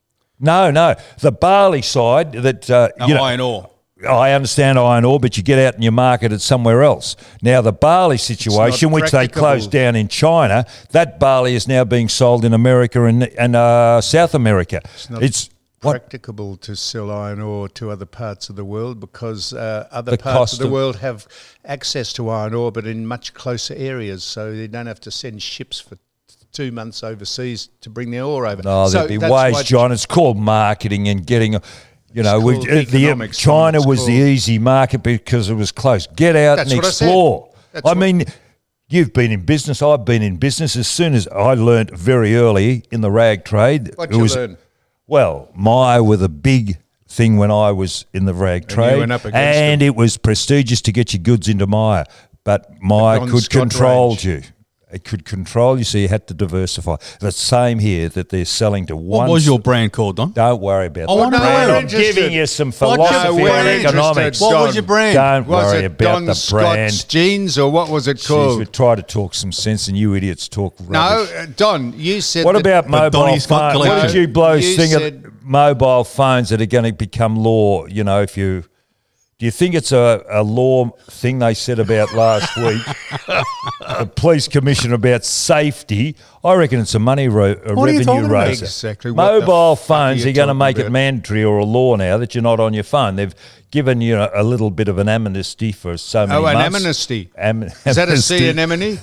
[SPEAKER 3] No, no. The barley side that uh,
[SPEAKER 4] No,
[SPEAKER 3] you know,
[SPEAKER 4] iron ore.
[SPEAKER 3] I understand iron ore, but you get out and you market it somewhere else. Now, the barley situation, which they
[SPEAKER 2] practicable.
[SPEAKER 3] closed down in China, that barley is now being sold in America and, and uh, South America. It's,
[SPEAKER 2] not
[SPEAKER 3] what?
[SPEAKER 2] practicable to sell iron ore to other parts of the world because uh, other
[SPEAKER 3] The
[SPEAKER 2] parts
[SPEAKER 3] cost
[SPEAKER 2] of the
[SPEAKER 3] of-
[SPEAKER 2] world have access to iron ore, but in much closer areas, so they don't have to send ships for two months overseas to bring their ore over.
[SPEAKER 3] No,
[SPEAKER 2] so
[SPEAKER 3] there'd be
[SPEAKER 2] that's
[SPEAKER 3] ways,
[SPEAKER 2] why-
[SPEAKER 3] John. It's called marketing and getting, you know,
[SPEAKER 2] It's
[SPEAKER 3] we,
[SPEAKER 2] called
[SPEAKER 3] uh, the
[SPEAKER 2] economics,
[SPEAKER 3] China
[SPEAKER 2] it's
[SPEAKER 3] was the
[SPEAKER 2] called-
[SPEAKER 3] easy market because it was close. Get out
[SPEAKER 2] That's
[SPEAKER 3] and
[SPEAKER 2] what I said.
[SPEAKER 3] explore.
[SPEAKER 2] That's
[SPEAKER 3] I,
[SPEAKER 2] what-
[SPEAKER 3] mean, you've been in business. I've been in business. As soon as I learnt very early in the rag trade,
[SPEAKER 2] What'd
[SPEAKER 3] it
[SPEAKER 2] you
[SPEAKER 3] was
[SPEAKER 2] learn?
[SPEAKER 3] well, Myer were the big thing when I was in the rag
[SPEAKER 2] you
[SPEAKER 3] trade,
[SPEAKER 2] went up against
[SPEAKER 3] and it was prestigious to get your goods into Myer, but Myer
[SPEAKER 2] on
[SPEAKER 3] could
[SPEAKER 2] Scott
[SPEAKER 3] control
[SPEAKER 2] range.
[SPEAKER 3] you. It could control you, so you had to diversify. The same here, that they're selling to one.
[SPEAKER 4] What was your brand called, Don?
[SPEAKER 3] Don't worry about
[SPEAKER 4] I
[SPEAKER 3] that.
[SPEAKER 4] wanna know.
[SPEAKER 3] brand.
[SPEAKER 2] We're
[SPEAKER 3] I'm
[SPEAKER 2] interested.
[SPEAKER 3] giving you some
[SPEAKER 4] What's your
[SPEAKER 3] philosophy
[SPEAKER 2] we're
[SPEAKER 3] on
[SPEAKER 2] interested.
[SPEAKER 3] economics.
[SPEAKER 4] What was
[SPEAKER 2] Don,
[SPEAKER 4] your brand?
[SPEAKER 3] Don't
[SPEAKER 2] Was
[SPEAKER 3] worry
[SPEAKER 2] it
[SPEAKER 3] about
[SPEAKER 2] Don
[SPEAKER 3] the
[SPEAKER 2] Scott's
[SPEAKER 3] brand.
[SPEAKER 2] jeans or what was it
[SPEAKER 3] Jeez,
[SPEAKER 2] called?
[SPEAKER 3] we try to talk some sense, and you idiots talk
[SPEAKER 2] no,
[SPEAKER 3] rubbish.
[SPEAKER 2] uh, Don, you said
[SPEAKER 3] What
[SPEAKER 2] that-
[SPEAKER 3] about mobile
[SPEAKER 4] Donny Scott
[SPEAKER 3] phones? What
[SPEAKER 4] collection.
[SPEAKER 3] did you blokes
[SPEAKER 2] You
[SPEAKER 3] think
[SPEAKER 2] said-
[SPEAKER 3] of mobile phones that are going to become law? You know, if you Do you think it's a, a law thing they said about last week? The police commissioner about safety. I reckon it's a money ro- a
[SPEAKER 5] What are you
[SPEAKER 3] revenue
[SPEAKER 5] talking about?
[SPEAKER 3] raiser.
[SPEAKER 2] Exactly. What the
[SPEAKER 3] Mobile
[SPEAKER 2] fuck are
[SPEAKER 3] phones
[SPEAKER 2] you
[SPEAKER 3] are going to
[SPEAKER 2] talking
[SPEAKER 3] make it
[SPEAKER 2] about?
[SPEAKER 3] mandatory or a law now that you're not on your phone. They've given you a, a little bit of an amnesty for so many
[SPEAKER 2] Oh, an
[SPEAKER 3] months.
[SPEAKER 2] amnesty.
[SPEAKER 3] Am-
[SPEAKER 2] Is that a
[SPEAKER 3] amnesty.
[SPEAKER 2] sea anemone?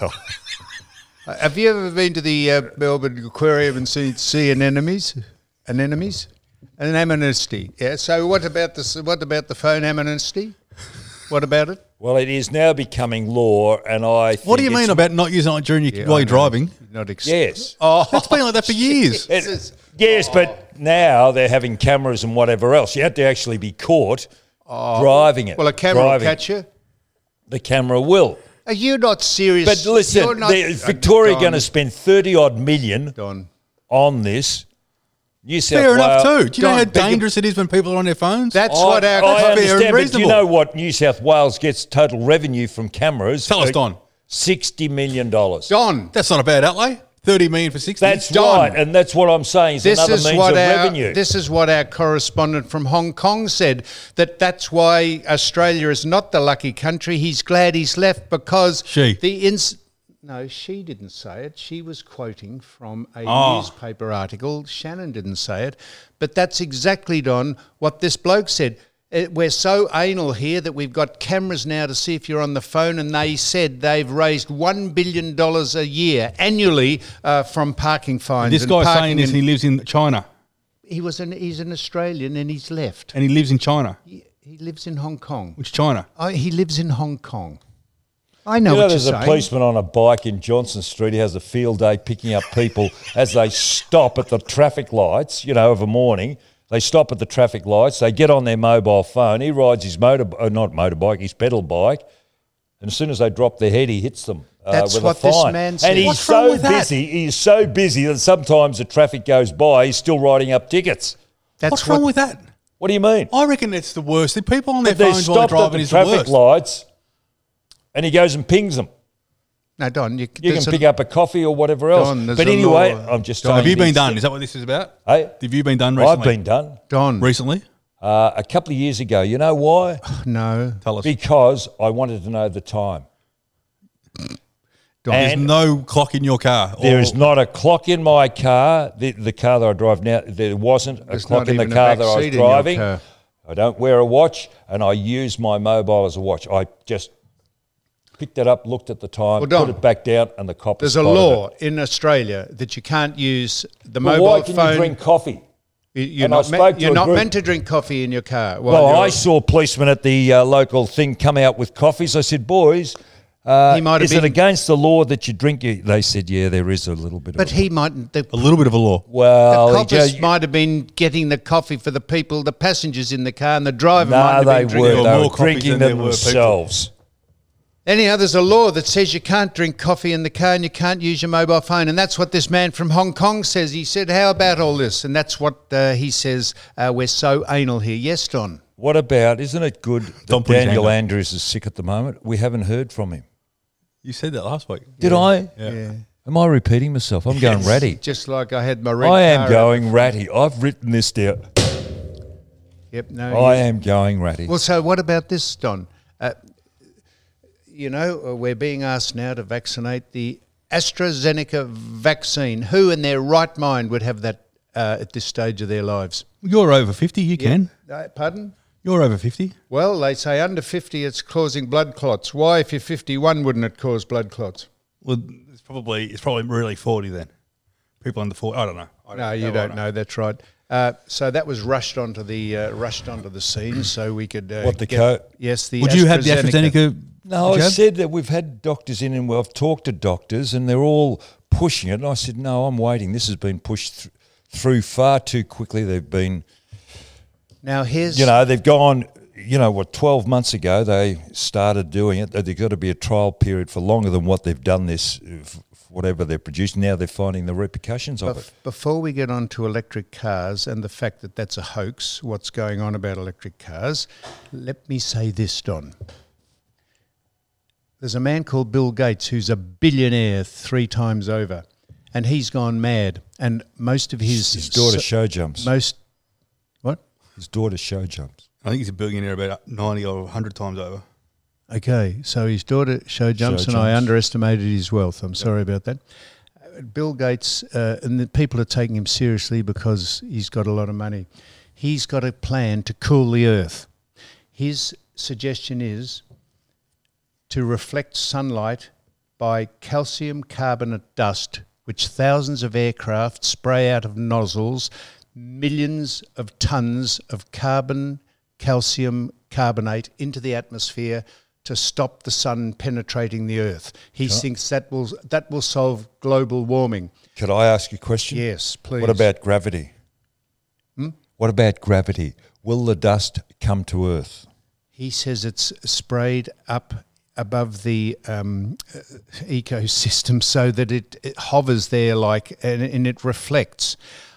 [SPEAKER 2] Uh, Have you ever been to the uh, Melbourne Aquarium and seen sea anemones? Anemones? An amnesty. Yeah. So what about the what about the phone amnesty? What about it?
[SPEAKER 3] Well, it is now becoming law, and I think
[SPEAKER 5] What do you
[SPEAKER 3] it's-
[SPEAKER 5] mean about not using it during your,
[SPEAKER 2] Yeah,
[SPEAKER 5] while
[SPEAKER 2] I
[SPEAKER 5] you're
[SPEAKER 2] know.
[SPEAKER 5] driving?
[SPEAKER 2] Not ex-
[SPEAKER 3] Yes.
[SPEAKER 2] Oh,
[SPEAKER 5] It's been like that for years.
[SPEAKER 3] It- yes, but now they're having cameras and whatever else. You have to actually be caught driving it.
[SPEAKER 2] well, a camera will
[SPEAKER 3] driving.
[SPEAKER 2] catch you.
[SPEAKER 3] The camera will.
[SPEAKER 2] Are you not serious?
[SPEAKER 3] But listen,
[SPEAKER 2] You're not-
[SPEAKER 3] the, Victoria
[SPEAKER 2] Don,
[SPEAKER 3] going to spend thirty odd million
[SPEAKER 2] Don.
[SPEAKER 3] on this. New South
[SPEAKER 5] Fair enough
[SPEAKER 3] Wales-
[SPEAKER 5] too. Do you know
[SPEAKER 2] Don't
[SPEAKER 5] how
[SPEAKER 2] beg your-
[SPEAKER 5] dangerous it is when people are on their phones?
[SPEAKER 2] That's
[SPEAKER 3] I,
[SPEAKER 2] what our.
[SPEAKER 3] I
[SPEAKER 5] fair and
[SPEAKER 3] understand, but do you
[SPEAKER 5] reasonable.
[SPEAKER 3] know what New South Wales gets total revenue from cameras?
[SPEAKER 5] Tell us,
[SPEAKER 3] Uh,
[SPEAKER 5] Don.
[SPEAKER 3] Sixty million dollars.
[SPEAKER 2] Don.
[SPEAKER 5] That's not a bad outlay. Thirty million for sixty.
[SPEAKER 3] That's
[SPEAKER 2] Don.
[SPEAKER 3] right, and that's what I'm saying. Is
[SPEAKER 2] This
[SPEAKER 3] another
[SPEAKER 2] is
[SPEAKER 3] means
[SPEAKER 2] what
[SPEAKER 3] of
[SPEAKER 2] our
[SPEAKER 3] revenue.
[SPEAKER 2] this is what our correspondent from Hong Kong said, that that's why Australia is not the lucky country. He's glad he's left because
[SPEAKER 5] She.
[SPEAKER 2] the ins. No, she didn't say it. She was quoting from a
[SPEAKER 5] Oh.
[SPEAKER 2] newspaper article. Shannon didn't say it, but that's exactly, Don, what this bloke said. Uh, We're so anal here that we've got cameras now to see if you're on the phone, and they said they've raised one billion dollars a year annually uh, from parking fines.
[SPEAKER 5] This
[SPEAKER 2] and
[SPEAKER 5] guy's
[SPEAKER 2] parking
[SPEAKER 5] saying this,
[SPEAKER 2] in-
[SPEAKER 5] and he lives in China,
[SPEAKER 2] he was an he's an Australian and he's left.
[SPEAKER 5] and he lives in China.
[SPEAKER 2] He, he lives in Hong Kong.
[SPEAKER 5] Which China?
[SPEAKER 2] Oh, he lives in Hong Kong. I know
[SPEAKER 3] You know,
[SPEAKER 2] what
[SPEAKER 3] there's
[SPEAKER 2] you're
[SPEAKER 3] a
[SPEAKER 2] saying.
[SPEAKER 3] policeman on a bike in Johnson Street. He has a field day picking up people as they stop at the traffic lights, you know, of a morning. They stop at the traffic lights. They get on their mobile phone. He rides his motor, uh, not motorbike, his pedal bike. And as soon as they drop their head, he hits them uh,
[SPEAKER 2] That's
[SPEAKER 3] with
[SPEAKER 2] what
[SPEAKER 3] a
[SPEAKER 2] this
[SPEAKER 3] fine.
[SPEAKER 2] man said.
[SPEAKER 3] And he's
[SPEAKER 5] What's wrong
[SPEAKER 3] so
[SPEAKER 5] with that?
[SPEAKER 3] busy. He's so busy that sometimes the traffic goes by. He's still writing up tickets.
[SPEAKER 2] That's
[SPEAKER 5] What's
[SPEAKER 2] what,
[SPEAKER 5] wrong with that?
[SPEAKER 3] What do you mean?
[SPEAKER 5] I reckon it's the worst. The people on their
[SPEAKER 3] But they're
[SPEAKER 5] phones while they're
[SPEAKER 3] stopped at
[SPEAKER 5] driving
[SPEAKER 3] the
[SPEAKER 5] is the
[SPEAKER 3] traffic
[SPEAKER 5] worst.
[SPEAKER 3] lights, and he goes and pings them.
[SPEAKER 2] No, Don, you,
[SPEAKER 3] You
[SPEAKER 2] there's
[SPEAKER 3] can
[SPEAKER 2] a-
[SPEAKER 3] pick up a coffee or whatever else.
[SPEAKER 2] Don, there's
[SPEAKER 3] but
[SPEAKER 2] a
[SPEAKER 3] anyway,
[SPEAKER 2] law.
[SPEAKER 3] I'm just
[SPEAKER 2] Don,
[SPEAKER 3] saying.
[SPEAKER 5] Have you been
[SPEAKER 3] these
[SPEAKER 5] done?
[SPEAKER 3] things.
[SPEAKER 5] Is that what this is about?
[SPEAKER 3] Hey?
[SPEAKER 5] Have you been done recently?
[SPEAKER 3] I've been done
[SPEAKER 2] Don.
[SPEAKER 5] Recently?
[SPEAKER 3] uh, a couple of years ago. You know why?
[SPEAKER 2] No,
[SPEAKER 5] Tell us.
[SPEAKER 3] Because I wanted to know the time.
[SPEAKER 2] Don.
[SPEAKER 5] There's
[SPEAKER 3] and-
[SPEAKER 5] no clock in your car.
[SPEAKER 3] There
[SPEAKER 5] or-
[SPEAKER 3] is not a clock in my car. The, the car that I drive now, there wasn't a
[SPEAKER 2] There's
[SPEAKER 3] clock
[SPEAKER 2] not
[SPEAKER 3] in the
[SPEAKER 2] even a
[SPEAKER 3] car
[SPEAKER 2] back
[SPEAKER 3] that I was
[SPEAKER 2] seat in your
[SPEAKER 3] driving.
[SPEAKER 2] car.
[SPEAKER 3] I don't wear a watch, and I use my mobile as a watch. I just picked it up, looked at the time,
[SPEAKER 2] Well, Don,
[SPEAKER 3] put it back down, and the cop
[SPEAKER 2] There's a
[SPEAKER 3] spotted
[SPEAKER 2] law
[SPEAKER 3] it.
[SPEAKER 2] in Australia that you can't use the
[SPEAKER 3] But
[SPEAKER 2] mobile
[SPEAKER 3] why can
[SPEAKER 2] phone.
[SPEAKER 3] you drink coffee?
[SPEAKER 2] You- You're
[SPEAKER 3] And I
[SPEAKER 2] not, me-
[SPEAKER 3] spoke to
[SPEAKER 2] you're
[SPEAKER 3] a
[SPEAKER 2] not
[SPEAKER 3] group-
[SPEAKER 2] meant to drink coffee in your car.
[SPEAKER 3] Well,
[SPEAKER 2] you're-
[SPEAKER 3] I saw policemen at the uh, local thing come out with coffees. I said, boys, uh,
[SPEAKER 2] He might have
[SPEAKER 3] is it
[SPEAKER 2] been-
[SPEAKER 3] against the law that you drink? You? They said, yeah, there is a little bit
[SPEAKER 2] But
[SPEAKER 3] of
[SPEAKER 2] he might. The,
[SPEAKER 5] a little bit of a law.
[SPEAKER 3] Well,
[SPEAKER 2] the
[SPEAKER 3] he
[SPEAKER 2] coppers
[SPEAKER 3] ju-
[SPEAKER 2] might have been getting the coffee for the people, the passengers in the car, and the driver might
[SPEAKER 3] No,
[SPEAKER 2] have
[SPEAKER 3] they
[SPEAKER 2] been drinking.
[SPEAKER 3] were.
[SPEAKER 5] There were
[SPEAKER 3] They
[SPEAKER 5] more
[SPEAKER 3] were
[SPEAKER 5] coffees
[SPEAKER 3] drinking
[SPEAKER 5] than there
[SPEAKER 3] them
[SPEAKER 5] were people.
[SPEAKER 3] themselves.
[SPEAKER 2] Anyhow, there's a law that says you can't drink coffee in the car and you can't use your mobile phone. And that's what this man from Hong Kong says. He said, how about all this? And that's what uh, he says, uh, we're so anal here. Yes, Don?
[SPEAKER 3] What about, isn't it good that
[SPEAKER 5] Don't put his
[SPEAKER 3] Daniel
[SPEAKER 5] hand up.
[SPEAKER 3] Andrews is sick at the moment? We haven't heard from him.
[SPEAKER 5] You said that last week.
[SPEAKER 3] Did I?
[SPEAKER 5] Yeah.
[SPEAKER 3] Am I repeating myself? I'm going ratty.
[SPEAKER 2] Just like I had my red
[SPEAKER 3] I am
[SPEAKER 2] car-
[SPEAKER 3] going ratty. I've written this down.
[SPEAKER 2] Yep, no.
[SPEAKER 3] I
[SPEAKER 2] you-
[SPEAKER 3] am going ratty.
[SPEAKER 2] Well, so what about this, Don? Uh, you know, uh, we're being asked now to vaccinate the AstraZeneca vaccine. Who in their right mind would have that uh, at this stage of their lives?
[SPEAKER 5] You're over fifty. You can.
[SPEAKER 2] Uh, pardon?
[SPEAKER 5] You're over fifty.
[SPEAKER 2] Well, they say under fifty it's causing blood clots. Why, if you're fifty-one, wouldn't it cause blood clots?
[SPEAKER 5] Well, it's probably it's probably really forty then. People under forty. I don't know. I
[SPEAKER 2] No, you
[SPEAKER 5] I
[SPEAKER 2] don't know. That's right. Uh, so that was rushed onto the uh, rushed onto the scene, so we could uh,
[SPEAKER 3] What, the
[SPEAKER 2] get-
[SPEAKER 3] co-
[SPEAKER 2] yes, the
[SPEAKER 5] Would you have the AstraZeneca?
[SPEAKER 3] No,
[SPEAKER 5] Would you
[SPEAKER 3] I
[SPEAKER 5] have?
[SPEAKER 3] said that we've had doctors in and I've talked to doctors and they're all pushing it. And I said, no, I'm waiting. This has been pushed th- through far too quickly. They've been,
[SPEAKER 2] Now here's
[SPEAKER 3] you know, they've gone, you know, what, twelve months ago they started doing it. There's got to be a trial period for longer than what they've done this, uh, f- whatever they're producing. Now they're finding the repercussions of it.
[SPEAKER 2] Bef- Before we get on to electric cars and the fact that that's a hoax, what's going on about electric cars, let me say this, Don. There's a man called Bill Gates who's a billionaire three times over, and he's gone mad. And most of his
[SPEAKER 3] His daughter
[SPEAKER 2] so-
[SPEAKER 3] show jumps.
[SPEAKER 2] most what?
[SPEAKER 3] His daughter show jumps.
[SPEAKER 5] I think he's a billionaire about ninety or one hundred times over.
[SPEAKER 2] Okay, so his daughter show jumps,
[SPEAKER 3] Show
[SPEAKER 2] and I
[SPEAKER 3] jumps.
[SPEAKER 2] underestimated his wealth. I'm sorry about that. Uh, Bill Gates, uh, and the people are taking him seriously because he's got a lot of money. He's got a plan to cool the earth. His suggestion is to reflect sunlight by calcium carbonate dust, which thousands of aircraft spray out of nozzles, millions of tons of carbon, calcium carbonate into the atmosphere to stop the sun penetrating the earth. He thinks that will that will solve global warming.
[SPEAKER 3] Could I ask you a question?
[SPEAKER 2] Yes, please.
[SPEAKER 3] What about gravity?
[SPEAKER 2] Hmm?
[SPEAKER 3] What about gravity? Will the dust come to Earth?
[SPEAKER 2] He says it's sprayed up above the um, uh, ecosystem so that it, it hovers there like and, and it reflects.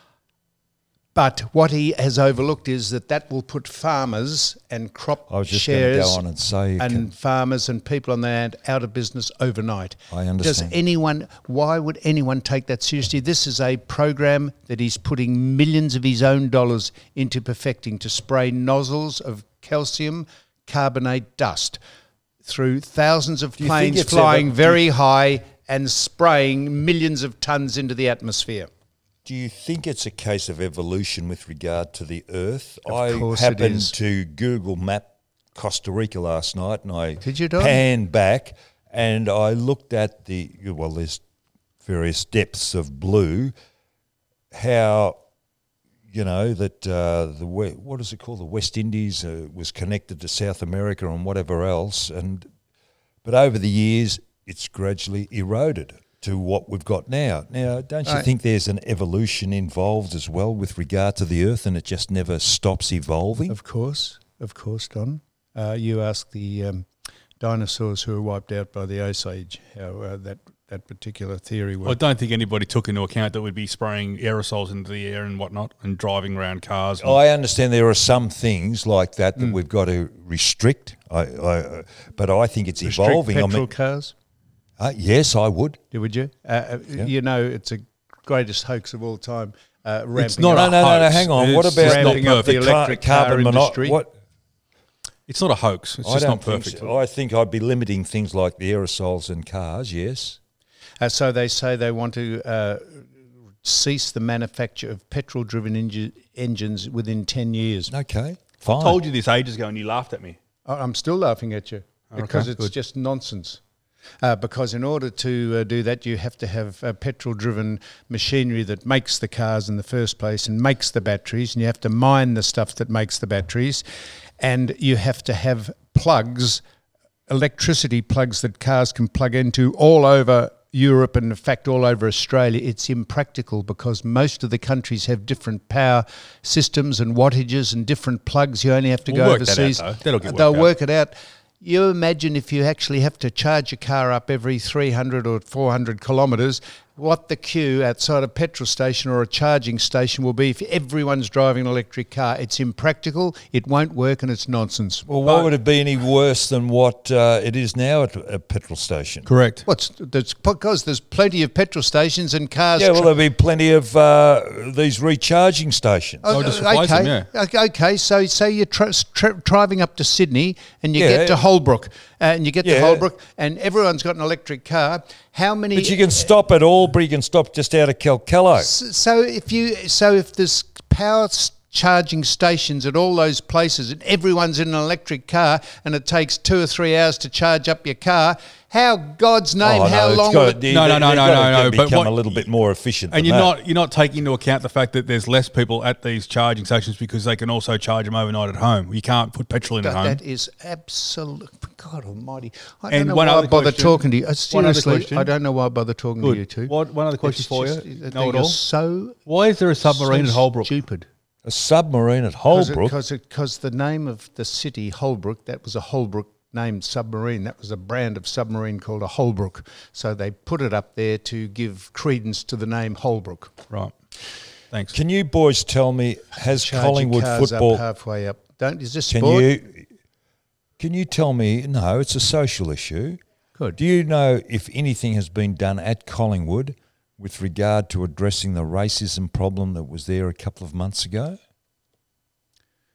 [SPEAKER 2] But what he has overlooked is that that will put farmers and crop
[SPEAKER 3] I was just going to
[SPEAKER 2] shares
[SPEAKER 3] go on and say you
[SPEAKER 2] and
[SPEAKER 3] can-
[SPEAKER 2] farmers and people on the land out of business overnight.
[SPEAKER 3] I understand.
[SPEAKER 2] Does anyone, why would anyone take that seriously? This is a program that he's putting millions of his own dollars into perfecting to spray nozzles of calcium carbonate dust through thousands of
[SPEAKER 3] you think
[SPEAKER 2] planes
[SPEAKER 3] it's
[SPEAKER 2] flying
[SPEAKER 3] ever-
[SPEAKER 2] very high and spraying millions of tons into the atmosphere.
[SPEAKER 3] Do you think it's a case of evolution with regard to the Earth?
[SPEAKER 2] Of
[SPEAKER 3] I
[SPEAKER 2] course it
[SPEAKER 3] happened
[SPEAKER 2] is.
[SPEAKER 3] to Google map Costa Rica last night, and I
[SPEAKER 2] Did you, Don?
[SPEAKER 3] panned back and I looked at the well, there's various depths of blue. How you know that uh, the we- what is it called? The West Indies uh, was connected to South America and whatever else, and but over the years it's gradually eroded to what we've got now. Now, don't you
[SPEAKER 2] Right.
[SPEAKER 3] think there's an evolution involved as well with regard to the Earth, and it just never stops evolving?
[SPEAKER 2] Of course, of course, Don. Uh, you ask the um, dinosaurs who were wiped out by the Ice Age how uh, that, that particular theory
[SPEAKER 5] I
[SPEAKER 2] worked.
[SPEAKER 5] don't think anybody took into account that we'd be spraying aerosols into the air and whatnot and driving around cars. and-
[SPEAKER 3] I understand there are some things like that
[SPEAKER 2] Hmm.
[SPEAKER 3] that we've got to restrict, I, I, uh, but I think it's
[SPEAKER 2] Restrict
[SPEAKER 3] evolving. I
[SPEAKER 2] petrol
[SPEAKER 3] mean,
[SPEAKER 2] cars,
[SPEAKER 3] uh, yes, I would.
[SPEAKER 2] would you? Uh, uh, You know, it's a greatest hoax of all time. Uh, ramping
[SPEAKER 5] not
[SPEAKER 2] up,
[SPEAKER 5] a
[SPEAKER 3] No, no, no, no.
[SPEAKER 5] hoax.
[SPEAKER 3] Hang on.
[SPEAKER 5] It's
[SPEAKER 3] What
[SPEAKER 5] just
[SPEAKER 3] about
[SPEAKER 5] not
[SPEAKER 2] ramping up the
[SPEAKER 5] perfect.
[SPEAKER 2] electric
[SPEAKER 3] car-
[SPEAKER 2] car
[SPEAKER 3] mono-
[SPEAKER 2] industry.
[SPEAKER 3] What?
[SPEAKER 5] It's not a hoax. It's
[SPEAKER 3] I
[SPEAKER 5] just
[SPEAKER 3] don't
[SPEAKER 5] not
[SPEAKER 3] think
[SPEAKER 5] perfect.
[SPEAKER 3] so. I think I'd be limiting things like the aerosols in cars. Yes.
[SPEAKER 2] Uh, so they say they want to uh, cease the manufacture of petrol-driven engi- engines within ten years.
[SPEAKER 3] Okay.
[SPEAKER 5] I
[SPEAKER 3] Fine.
[SPEAKER 5] told you this ages ago and you laughed at me.
[SPEAKER 2] I- I'm still laughing at you because
[SPEAKER 5] Okay,
[SPEAKER 2] it's
[SPEAKER 5] good.
[SPEAKER 2] just nonsense. Uh, because in order to uh, do that, you have to have uh, petrol-driven machinery that makes the cars in the first place and makes the batteries, and you have to mine the stuff that makes the batteries, and you have to have plugs, electricity plugs that cars can plug into all over Europe and in fact all over Australia. It's impractical because most of the countries have different power systems and wattages and different plugs. You only have to
[SPEAKER 5] We'll
[SPEAKER 2] go
[SPEAKER 5] work that out,
[SPEAKER 2] overseas.
[SPEAKER 5] though. That'll get
[SPEAKER 2] They'll
[SPEAKER 5] worked out.
[SPEAKER 2] work it out. You imagine if you actually have to charge your car up every three hundred or four hundred kilometres, what the queue outside a petrol station or a charging station will be if everyone's driving an electric car. It's impractical, it won't work, and it's nonsense.
[SPEAKER 3] Well, why would it be any worse than what uh, it is now at a petrol station?
[SPEAKER 5] Correct.
[SPEAKER 2] What's that's because there's plenty of petrol stations and cars.
[SPEAKER 3] Yeah, well,
[SPEAKER 2] tra-
[SPEAKER 3] there'll be plenty of uh, these recharging stations.
[SPEAKER 2] Oh,
[SPEAKER 5] I'll just replace
[SPEAKER 2] okay.
[SPEAKER 5] them,
[SPEAKER 2] Okay, okay, so say you're tra- tra- driving up to Sydney and you
[SPEAKER 3] Yeah.
[SPEAKER 2] get to Holbrook, uh, and you get
[SPEAKER 3] Yeah.
[SPEAKER 2] to Holbrook, and everyone's got an electric car. How many?
[SPEAKER 3] But you can stop at Albury, you can stop just out of Calcallo.
[SPEAKER 2] S- So if you, so if there's power s- charging stations at all those places, and everyone's in an electric car, and it takes two or three hours to charge up your car, how God's name,
[SPEAKER 3] Oh,
[SPEAKER 2] how
[SPEAKER 3] no, it's
[SPEAKER 2] long
[SPEAKER 3] gotta-
[SPEAKER 2] will it?
[SPEAKER 3] they-
[SPEAKER 5] No, no,
[SPEAKER 3] they-
[SPEAKER 5] no,
[SPEAKER 3] they've
[SPEAKER 5] no,
[SPEAKER 3] gotta
[SPEAKER 5] no, no, but
[SPEAKER 3] become
[SPEAKER 5] what-
[SPEAKER 3] a little bit more efficient.
[SPEAKER 5] And
[SPEAKER 3] than
[SPEAKER 5] you're
[SPEAKER 3] that.
[SPEAKER 5] not you're not taking into account the fact that there's less people at these charging stations because they can also charge them overnight at home. You can't put petrol in at
[SPEAKER 2] That,
[SPEAKER 5] home.
[SPEAKER 2] that is absolute. God Almighty! I don't
[SPEAKER 5] And
[SPEAKER 2] know
[SPEAKER 5] one
[SPEAKER 2] why I
[SPEAKER 5] other
[SPEAKER 2] bother
[SPEAKER 5] question-
[SPEAKER 2] talking to you. Uh,
[SPEAKER 5] one other
[SPEAKER 2] Seriously,
[SPEAKER 5] question.
[SPEAKER 2] I don't know why I bother talking
[SPEAKER 5] Good.
[SPEAKER 2] to you two.
[SPEAKER 5] What- one other question
[SPEAKER 2] It's
[SPEAKER 5] for you.
[SPEAKER 2] just-
[SPEAKER 5] Know
[SPEAKER 2] they
[SPEAKER 5] it
[SPEAKER 2] are
[SPEAKER 5] all?
[SPEAKER 2] so
[SPEAKER 5] Why is there a submarine
[SPEAKER 2] so
[SPEAKER 5] at Holbrook?
[SPEAKER 2] Stupid.
[SPEAKER 3] a submarine at Holbrook.
[SPEAKER 2] Because the name of the city, Holbrook, that was a Holbrook named submarine. That was a brand of submarine called a Holbrook. So they put it up there to give credence to the name Holbrook.
[SPEAKER 5] Right. Thanks.
[SPEAKER 3] Can you boys tell me, has
[SPEAKER 2] Charge your
[SPEAKER 3] Collingwood
[SPEAKER 2] cars
[SPEAKER 3] football...
[SPEAKER 2] up halfway up. Don't is this
[SPEAKER 3] Can
[SPEAKER 2] sport?
[SPEAKER 3] you can you tell me? No, it's a social issue.
[SPEAKER 2] Good.
[SPEAKER 3] Do you know if anything has been done at Collingwood with regard to addressing the racism problem that was there a couple of months ago?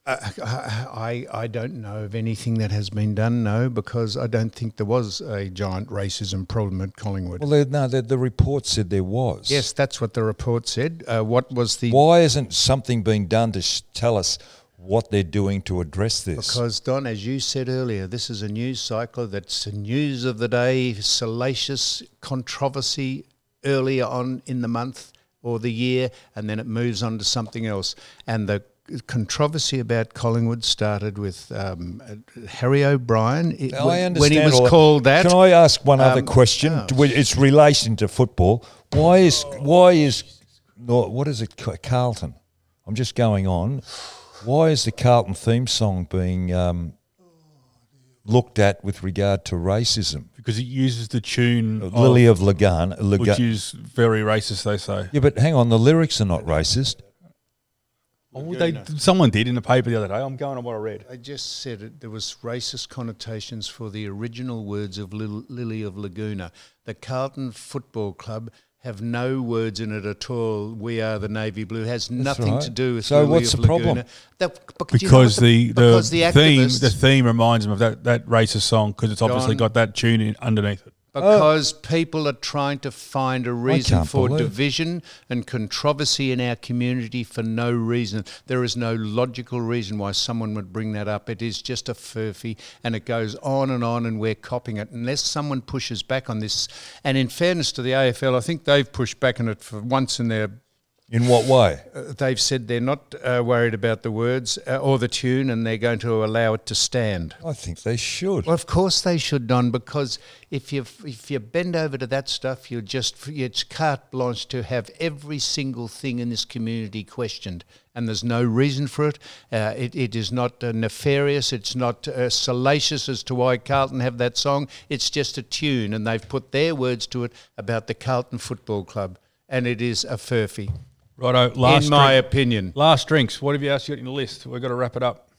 [SPEAKER 2] I, I don't know of anything that has been done, no, because I don't think there was a giant racism problem at Collingwood.
[SPEAKER 3] Well, there- no, the, the report said there was.
[SPEAKER 2] Yes, that's what the report said. Uh, what was the...
[SPEAKER 3] Why isn't something being done to sh- tell us what they're doing to address this?
[SPEAKER 2] Because, Don, as you said earlier, this is a news cycle that's the news of the day, salacious controversy earlier on in the month or the year, and then it moves on to something else. And the controversy about Collingwood started with um, Harry O'Brien. It-
[SPEAKER 3] Now,
[SPEAKER 2] when,
[SPEAKER 3] I understand
[SPEAKER 2] when he was
[SPEAKER 3] all that.
[SPEAKER 2] called that.
[SPEAKER 3] Can I ask one other
[SPEAKER 2] um,
[SPEAKER 3] question?
[SPEAKER 2] oh,
[SPEAKER 3] Wi- It's relation to football. Why is why is no, what is it? Ca- Carlton. I'm just going on. Why is the Carlton theme song being um, looked at with regard to racism?
[SPEAKER 5] Because it uses the tune of,
[SPEAKER 3] Lily of Lagan, Lagan.
[SPEAKER 5] which is very racist, they say.
[SPEAKER 3] Yeah, but hang on, the lyrics are not racist.
[SPEAKER 5] Oh, they, someone did in the paper the other day. I'm going on what I read.
[SPEAKER 2] I just said it. There was racist connotations for the original words of Lil- Lily of Laguna. The Carlton Football Club have no words in it at all. We are the navy blue. Has nothing
[SPEAKER 3] right.
[SPEAKER 2] to do with
[SPEAKER 3] So
[SPEAKER 2] Lily
[SPEAKER 3] what's
[SPEAKER 2] of
[SPEAKER 3] the problem?
[SPEAKER 2] Laguna. That- because you know
[SPEAKER 5] Because
[SPEAKER 2] what
[SPEAKER 5] the, the,
[SPEAKER 2] because the
[SPEAKER 5] theme
[SPEAKER 2] activists-
[SPEAKER 5] the theme reminds them of that, that racist song because it's obviously
[SPEAKER 2] John-
[SPEAKER 5] got that tune in, underneath it.
[SPEAKER 2] Because people are trying to find a reason
[SPEAKER 3] can't
[SPEAKER 2] for
[SPEAKER 3] believe-
[SPEAKER 2] division and controversy in our community for no reason. There is no logical reason why someone would bring that up. It is just a furphy, and it goes on and on, and we're copying it. Unless someone pushes back on this, and in fairness to the A F L, I think they've pushed back on it for once in their...
[SPEAKER 3] In what way?
[SPEAKER 2] Uh, they've said they're not uh, worried about the words uh, or the tune, and they're going to allow it to stand.
[SPEAKER 3] I think they should.
[SPEAKER 2] Well, of course they should, Don, because if you if you bend over to that stuff, you're just it's carte blanche to have every single thing in this community questioned, and there's no reason for it. Uh, it, it is not uh, nefarious. It's not uh, salacious as to why Carlton have that song. It's just a tune, and they've put their words to it about the Carlton Football Club, and it is a furphy,
[SPEAKER 5] Righto, last
[SPEAKER 2] in my
[SPEAKER 5] drink.
[SPEAKER 2] opinion.
[SPEAKER 5] Last drinks. What have you else got in the list? We've got to wrap it up.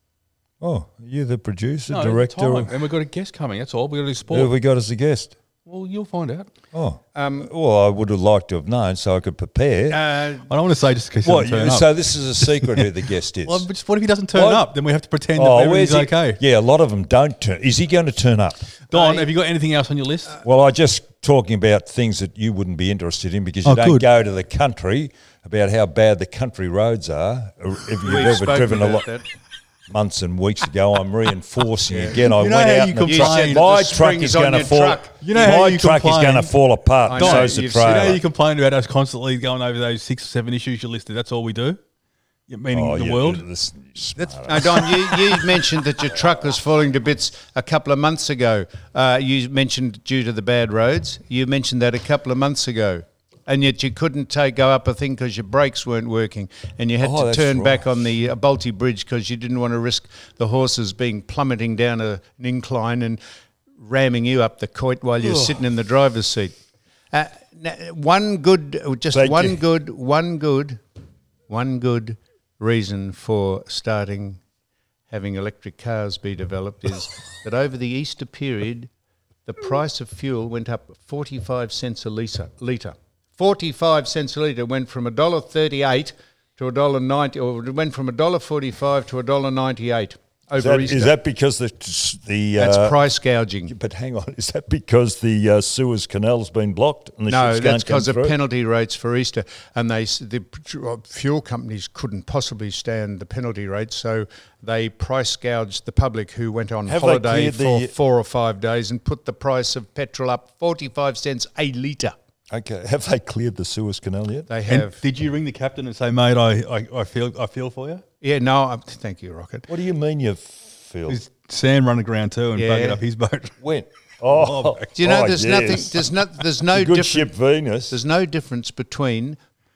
[SPEAKER 3] Oh, are you the producer,
[SPEAKER 5] No,
[SPEAKER 3] director?
[SPEAKER 5] time. And we've got a guest coming. That's all. We've got to do
[SPEAKER 3] Who
[SPEAKER 5] sport.
[SPEAKER 3] have we got as a guest?
[SPEAKER 5] Well, you'll find out.
[SPEAKER 3] Oh, um, well, I would have liked to have known so I could prepare.
[SPEAKER 2] Uh,
[SPEAKER 5] I don't want to say just in case he
[SPEAKER 3] what?
[SPEAKER 5] doesn't turn
[SPEAKER 3] you-
[SPEAKER 5] up.
[SPEAKER 3] So this is a secret who the guest is.
[SPEAKER 5] Well, but what if he doesn't turn
[SPEAKER 3] What?
[SPEAKER 5] up? Then we have to pretend that
[SPEAKER 3] oh,
[SPEAKER 5] everything's
[SPEAKER 3] where's he?
[SPEAKER 5] okay.
[SPEAKER 3] Yeah, a lot of them don't turn. Is he going to turn up?
[SPEAKER 5] Don,
[SPEAKER 2] I-
[SPEAKER 5] have you got anything else on your list?
[SPEAKER 3] Well, I just talking about things that you wouldn't be interested in because you
[SPEAKER 5] Oh,
[SPEAKER 3] don't
[SPEAKER 5] good.
[SPEAKER 3] go to the country about how bad the country roads are. Or if you've
[SPEAKER 2] We've
[SPEAKER 3] ever
[SPEAKER 2] spoken
[SPEAKER 3] driven a
[SPEAKER 2] about
[SPEAKER 3] lot
[SPEAKER 2] that.
[SPEAKER 3] months and weeks ago, I'm reinforcing again. I
[SPEAKER 5] You know
[SPEAKER 3] went
[SPEAKER 5] how
[SPEAKER 3] out
[SPEAKER 5] you
[SPEAKER 3] and the
[SPEAKER 5] complain-
[SPEAKER 3] truck,
[SPEAKER 5] You said
[SPEAKER 3] my
[SPEAKER 2] that the
[SPEAKER 3] truck
[SPEAKER 2] springs
[SPEAKER 3] is
[SPEAKER 2] on
[SPEAKER 3] going to
[SPEAKER 2] your
[SPEAKER 3] fall.
[SPEAKER 2] truck.
[SPEAKER 5] You know how
[SPEAKER 3] my
[SPEAKER 5] you
[SPEAKER 3] truck is
[SPEAKER 5] complain-
[SPEAKER 3] going to fall apart.
[SPEAKER 2] I
[SPEAKER 3] And
[SPEAKER 2] know,
[SPEAKER 3] so's the
[SPEAKER 2] you've said-
[SPEAKER 5] You know
[SPEAKER 3] trailer.
[SPEAKER 5] you complain about us constantly going over those six or seven issues you listed. That's all we do? Yeah, meaning
[SPEAKER 3] Oh,
[SPEAKER 5] the
[SPEAKER 3] yeah,
[SPEAKER 5] world?
[SPEAKER 3] this- smart.
[SPEAKER 2] Now, Don, you, you mentioned that your truck was falling to bits a couple of months ago. Uh, you mentioned due to the bad roads. You mentioned that a couple of months ago. And yet you couldn't take, go up a thing because your brakes weren't working. And you had
[SPEAKER 3] Oh,
[SPEAKER 2] to
[SPEAKER 3] that's
[SPEAKER 2] turn
[SPEAKER 3] right.
[SPEAKER 2] back on the uh, Balti Bridge because you didn't want to risk the horses being plummeting down a, an incline and ramming you up the coit while you're sitting in the driver's seat. Uh, now, one good, just
[SPEAKER 3] Thank
[SPEAKER 2] one
[SPEAKER 3] you.
[SPEAKER 2] good, one good, one good reason for starting having electric cars be developed is that over the Easter period, the price of fuel went up forty-five cents a litre. litre. forty-five cents a litre went from one dollar thirty-eight to one dollar ninety, or it went from one dollar forty-five to one dollar ninety-eight over
[SPEAKER 3] Is that,
[SPEAKER 2] Easter.
[SPEAKER 3] is that because the the
[SPEAKER 2] That's
[SPEAKER 3] uh,
[SPEAKER 2] price gouging.
[SPEAKER 3] But hang on, is that because the uh, Suez Canal's been blocked and the
[SPEAKER 2] No,
[SPEAKER 3] ships
[SPEAKER 2] that's
[SPEAKER 3] can't come
[SPEAKER 2] because of
[SPEAKER 3] through?
[SPEAKER 2] penalty rates for Easter, and they s- the p- fuel companies couldn't possibly stand the penalty rates, so they price gouged the public who went on
[SPEAKER 3] Have they
[SPEAKER 2] holiday
[SPEAKER 3] cleared
[SPEAKER 2] for
[SPEAKER 3] the-
[SPEAKER 2] four or five days and put the price of petrol up forty-five cents a litre.
[SPEAKER 3] Okay, have they cleared the Suez Canal yet?
[SPEAKER 2] They
[SPEAKER 5] And
[SPEAKER 2] have.
[SPEAKER 5] did you ring the captain and say, mate, I, I, I feel I feel for you?
[SPEAKER 2] Yeah, no, I'm, thank you, Rocket.
[SPEAKER 3] What do you mean you feel?
[SPEAKER 5] Is Sam running aground too and
[SPEAKER 2] Yeah.
[SPEAKER 5] bugging up his boat?
[SPEAKER 3] When? Oh,
[SPEAKER 2] Do you know
[SPEAKER 3] oh,
[SPEAKER 2] there's
[SPEAKER 3] yes.
[SPEAKER 2] nothing, there's not, there's no
[SPEAKER 3] The good
[SPEAKER 2] difference.
[SPEAKER 3] ship Venus.
[SPEAKER 2] There's no difference between.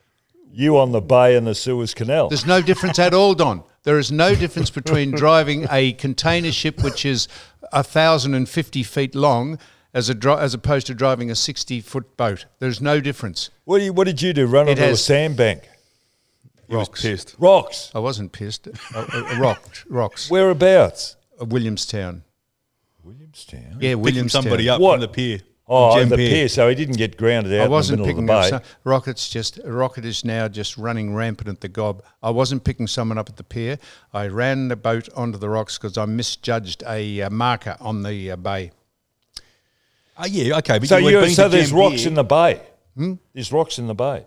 [SPEAKER 3] You on the bay and the Suez Canal.
[SPEAKER 2] There's no difference at all, Don. There is no difference between driving a container ship which is a thousand and fifty feet long as a dri- as opposed to driving a sixty foot boat. There's no difference.
[SPEAKER 3] What, do you, what did you do? Run
[SPEAKER 2] It
[SPEAKER 3] onto a
[SPEAKER 2] has-
[SPEAKER 3] sandbank?
[SPEAKER 5] He was
[SPEAKER 2] Rocks.
[SPEAKER 5] pissed.
[SPEAKER 3] Rocks.
[SPEAKER 2] I wasn't pissed. uh, uh, rocked, rocks.
[SPEAKER 3] Whereabouts?
[SPEAKER 2] Uh, Williamstown.
[SPEAKER 3] Williamstown.
[SPEAKER 2] Yeah,
[SPEAKER 5] Picking
[SPEAKER 2] Williamstown.
[SPEAKER 5] somebody up
[SPEAKER 3] What?
[SPEAKER 5] from the pier.
[SPEAKER 3] Oh,
[SPEAKER 5] Gem
[SPEAKER 3] the
[SPEAKER 5] Pier.
[SPEAKER 3] pier. So he didn't get grounded out
[SPEAKER 2] I wasn't
[SPEAKER 3] in the
[SPEAKER 2] picking
[SPEAKER 3] middle
[SPEAKER 2] up
[SPEAKER 3] of the
[SPEAKER 2] some,
[SPEAKER 3] bay.
[SPEAKER 2] Rocket's just Rocket is now just running rampant at the gob. I wasn't picking someone up at the pier. I ran the boat onto the rocks because I misjudged a uh, marker on the uh, bay.
[SPEAKER 5] Oh, yeah, okay. But
[SPEAKER 3] So,
[SPEAKER 5] you had
[SPEAKER 3] you,
[SPEAKER 5] been
[SPEAKER 3] so
[SPEAKER 5] to
[SPEAKER 3] there's
[SPEAKER 5] Gem
[SPEAKER 3] rocks
[SPEAKER 5] Pier.
[SPEAKER 3] in the bay.
[SPEAKER 2] Hmm?
[SPEAKER 3] There's rocks in the bay.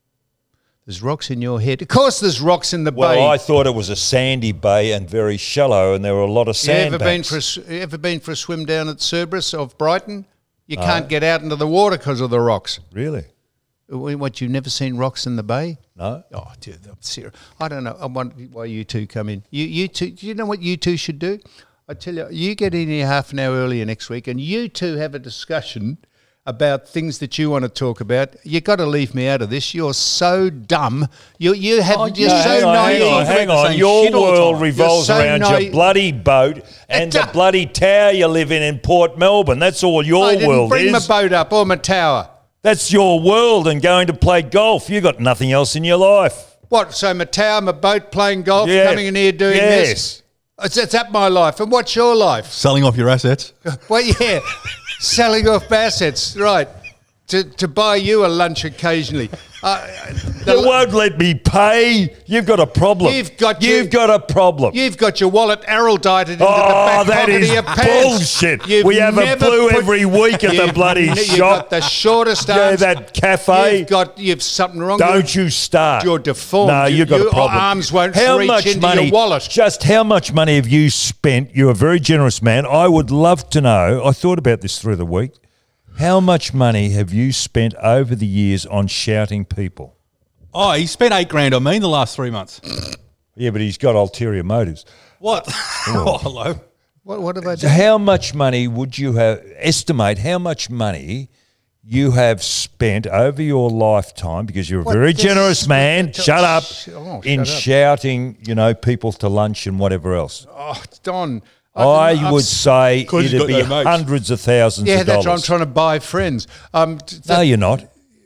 [SPEAKER 2] There's rocks in your head. Of course, there's rocks in the
[SPEAKER 3] Well,
[SPEAKER 2] bay.
[SPEAKER 3] I thought it was a sandy bay and very shallow, and there were a lot of
[SPEAKER 2] You ever been
[SPEAKER 3] sandbanks.
[SPEAKER 2] for a, s- you ever been for a swim down at Cerberus of Brighton? You can't get out into the water because of the rocks.
[SPEAKER 3] Really?
[SPEAKER 2] What, you've never seen rocks in the bay?
[SPEAKER 3] No.
[SPEAKER 2] Oh, dude, I'm serious. I don't know. I wonder why you two come in. You, you two. Do you know what you two should do? I tell you, you get in here half an hour earlier next week, and you two have a discussion about things that you want to talk about. You got to leave me out of this. You're so dumb. You you have.
[SPEAKER 5] Oh,
[SPEAKER 2] you're
[SPEAKER 5] no,
[SPEAKER 2] so
[SPEAKER 3] hang on, hang
[SPEAKER 2] naive.
[SPEAKER 3] on,
[SPEAKER 5] about
[SPEAKER 3] hang
[SPEAKER 5] the
[SPEAKER 3] on.
[SPEAKER 5] same
[SPEAKER 3] Your
[SPEAKER 5] shit all the
[SPEAKER 3] world
[SPEAKER 5] time.
[SPEAKER 3] revolves
[SPEAKER 2] You're so
[SPEAKER 3] around
[SPEAKER 2] naive.
[SPEAKER 3] your bloody boat and the
[SPEAKER 2] do-
[SPEAKER 3] bloody tower you live in in Port Melbourne. That's all your
[SPEAKER 2] I didn't
[SPEAKER 3] world
[SPEAKER 2] bring
[SPEAKER 3] is.
[SPEAKER 2] my boat up or my tower.
[SPEAKER 3] That's your world and going to play golf. You got nothing else in your life.
[SPEAKER 2] What? So my tower, my boat, playing golf,
[SPEAKER 3] Yeah.
[SPEAKER 2] coming in here doing
[SPEAKER 3] Yes.
[SPEAKER 2] this. It's, it's that my life. And what's your life?
[SPEAKER 5] Selling off your assets.
[SPEAKER 2] Well, yeah, selling off assets, right? To to buy you a lunch occasionally. Uh, the-
[SPEAKER 3] You won't let me pay. You've got a problem.
[SPEAKER 2] You've got
[SPEAKER 3] You've
[SPEAKER 2] you-
[SPEAKER 3] got a problem.
[SPEAKER 2] You've got your wallet arrowdited into the
[SPEAKER 3] Oh,
[SPEAKER 2] back
[SPEAKER 3] that
[SPEAKER 2] pocket
[SPEAKER 3] is
[SPEAKER 2] of your pants.
[SPEAKER 3] bullshit.
[SPEAKER 2] You've
[SPEAKER 3] We have a
[SPEAKER 2] never
[SPEAKER 3] blue
[SPEAKER 2] put-
[SPEAKER 3] every week at the
[SPEAKER 2] You've
[SPEAKER 3] bloody
[SPEAKER 2] ne- You've
[SPEAKER 3] shop.
[SPEAKER 2] got the shortest
[SPEAKER 3] Yeah,
[SPEAKER 2] arms.
[SPEAKER 3] that cafe.
[SPEAKER 2] You've got you've something wrong.
[SPEAKER 3] Don't
[SPEAKER 2] You're-
[SPEAKER 3] you start.
[SPEAKER 2] You're deformed.
[SPEAKER 3] No,
[SPEAKER 2] You-
[SPEAKER 3] you've got
[SPEAKER 2] your
[SPEAKER 3] a problem.
[SPEAKER 2] arms won't
[SPEAKER 3] how
[SPEAKER 2] reach
[SPEAKER 3] much
[SPEAKER 2] into
[SPEAKER 3] money,
[SPEAKER 2] your wallet.
[SPEAKER 3] Just how much money have you spent? You're a very generous man. I would love to know. I thought about this through the week. How much money have you spent over the years on shouting people?
[SPEAKER 5] Oh, he spent eight grand on me in the last three months.
[SPEAKER 3] Yeah, but he's got ulterior motives.
[SPEAKER 5] What? oh, hello.
[SPEAKER 2] What what have I
[SPEAKER 3] So
[SPEAKER 2] done?
[SPEAKER 3] how much money would you have estimate how much money you have spent over your lifetime, because you're a
[SPEAKER 2] What
[SPEAKER 3] very
[SPEAKER 2] this-
[SPEAKER 3] generous man,
[SPEAKER 2] Sh-
[SPEAKER 3] shut up,
[SPEAKER 2] oh,
[SPEAKER 3] in
[SPEAKER 2] shut up.
[SPEAKER 3] shouting, you know, people to lunch and whatever else.
[SPEAKER 2] Oh, Don.
[SPEAKER 3] I
[SPEAKER 2] I've-
[SPEAKER 3] would say
[SPEAKER 5] 'Cause you've
[SPEAKER 3] it'd
[SPEAKER 5] got
[SPEAKER 3] be
[SPEAKER 5] no mates.
[SPEAKER 3] hundreds of thousands
[SPEAKER 2] Yeah,
[SPEAKER 3] of
[SPEAKER 2] that's
[SPEAKER 3] dollars.
[SPEAKER 2] what I'm trying to buy friends. Um, t-
[SPEAKER 3] no,
[SPEAKER 2] that-
[SPEAKER 3] you're not.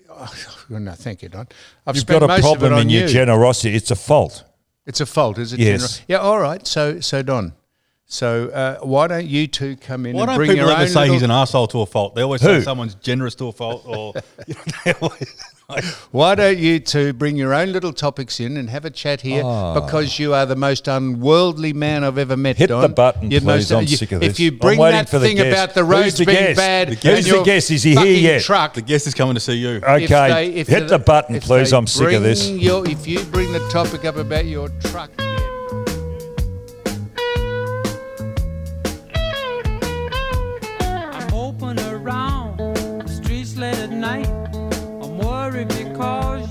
[SPEAKER 2] Oh, no, thank you, Don. I've
[SPEAKER 3] You've
[SPEAKER 2] spent
[SPEAKER 3] got a
[SPEAKER 2] most of it
[SPEAKER 3] problem
[SPEAKER 2] on
[SPEAKER 3] in your
[SPEAKER 2] you.
[SPEAKER 3] generosity. It's a fault.
[SPEAKER 2] It's a fault, is it?
[SPEAKER 3] Yes.
[SPEAKER 2] General? Yeah, all right. So, so Don. So, uh, why don't you two come in
[SPEAKER 5] Why
[SPEAKER 2] and
[SPEAKER 5] don't
[SPEAKER 2] bring
[SPEAKER 5] people
[SPEAKER 2] your
[SPEAKER 5] ever
[SPEAKER 2] own
[SPEAKER 5] say
[SPEAKER 2] little,
[SPEAKER 5] he's an arsehole to a fault? They always
[SPEAKER 3] Who?
[SPEAKER 5] say someone's generous to a fault, or you know, they always, like,
[SPEAKER 2] Why don't you two bring your own little topics in and have a chat here? Because you are the most unworldly man I've ever met.
[SPEAKER 3] Hit
[SPEAKER 2] Don.
[SPEAKER 3] the button,
[SPEAKER 2] You're
[SPEAKER 3] please. I'm
[SPEAKER 2] you-
[SPEAKER 3] sick of
[SPEAKER 2] If
[SPEAKER 3] this.
[SPEAKER 2] you
[SPEAKER 3] I'm
[SPEAKER 2] bring
[SPEAKER 3] waiting
[SPEAKER 2] that
[SPEAKER 3] for the
[SPEAKER 2] thing
[SPEAKER 3] guest.
[SPEAKER 2] about the
[SPEAKER 3] Who's
[SPEAKER 2] roads
[SPEAKER 3] the
[SPEAKER 2] being
[SPEAKER 3] guest?
[SPEAKER 2] bad,
[SPEAKER 3] The
[SPEAKER 2] and
[SPEAKER 3] guest- Who's the
[SPEAKER 2] your
[SPEAKER 3] guest? Is he here
[SPEAKER 2] fucking
[SPEAKER 3] yet?
[SPEAKER 2] Truck.
[SPEAKER 5] the guest is coming to see you.
[SPEAKER 2] If
[SPEAKER 3] Okay,
[SPEAKER 2] they- if
[SPEAKER 3] hit
[SPEAKER 2] they-
[SPEAKER 3] the button,
[SPEAKER 2] if
[SPEAKER 3] please.
[SPEAKER 2] they
[SPEAKER 3] I'm sick of this.
[SPEAKER 2] bring Your, if you bring the topic up about your truck again.
[SPEAKER 6] I'm moping around the streets late at night. I'm worried because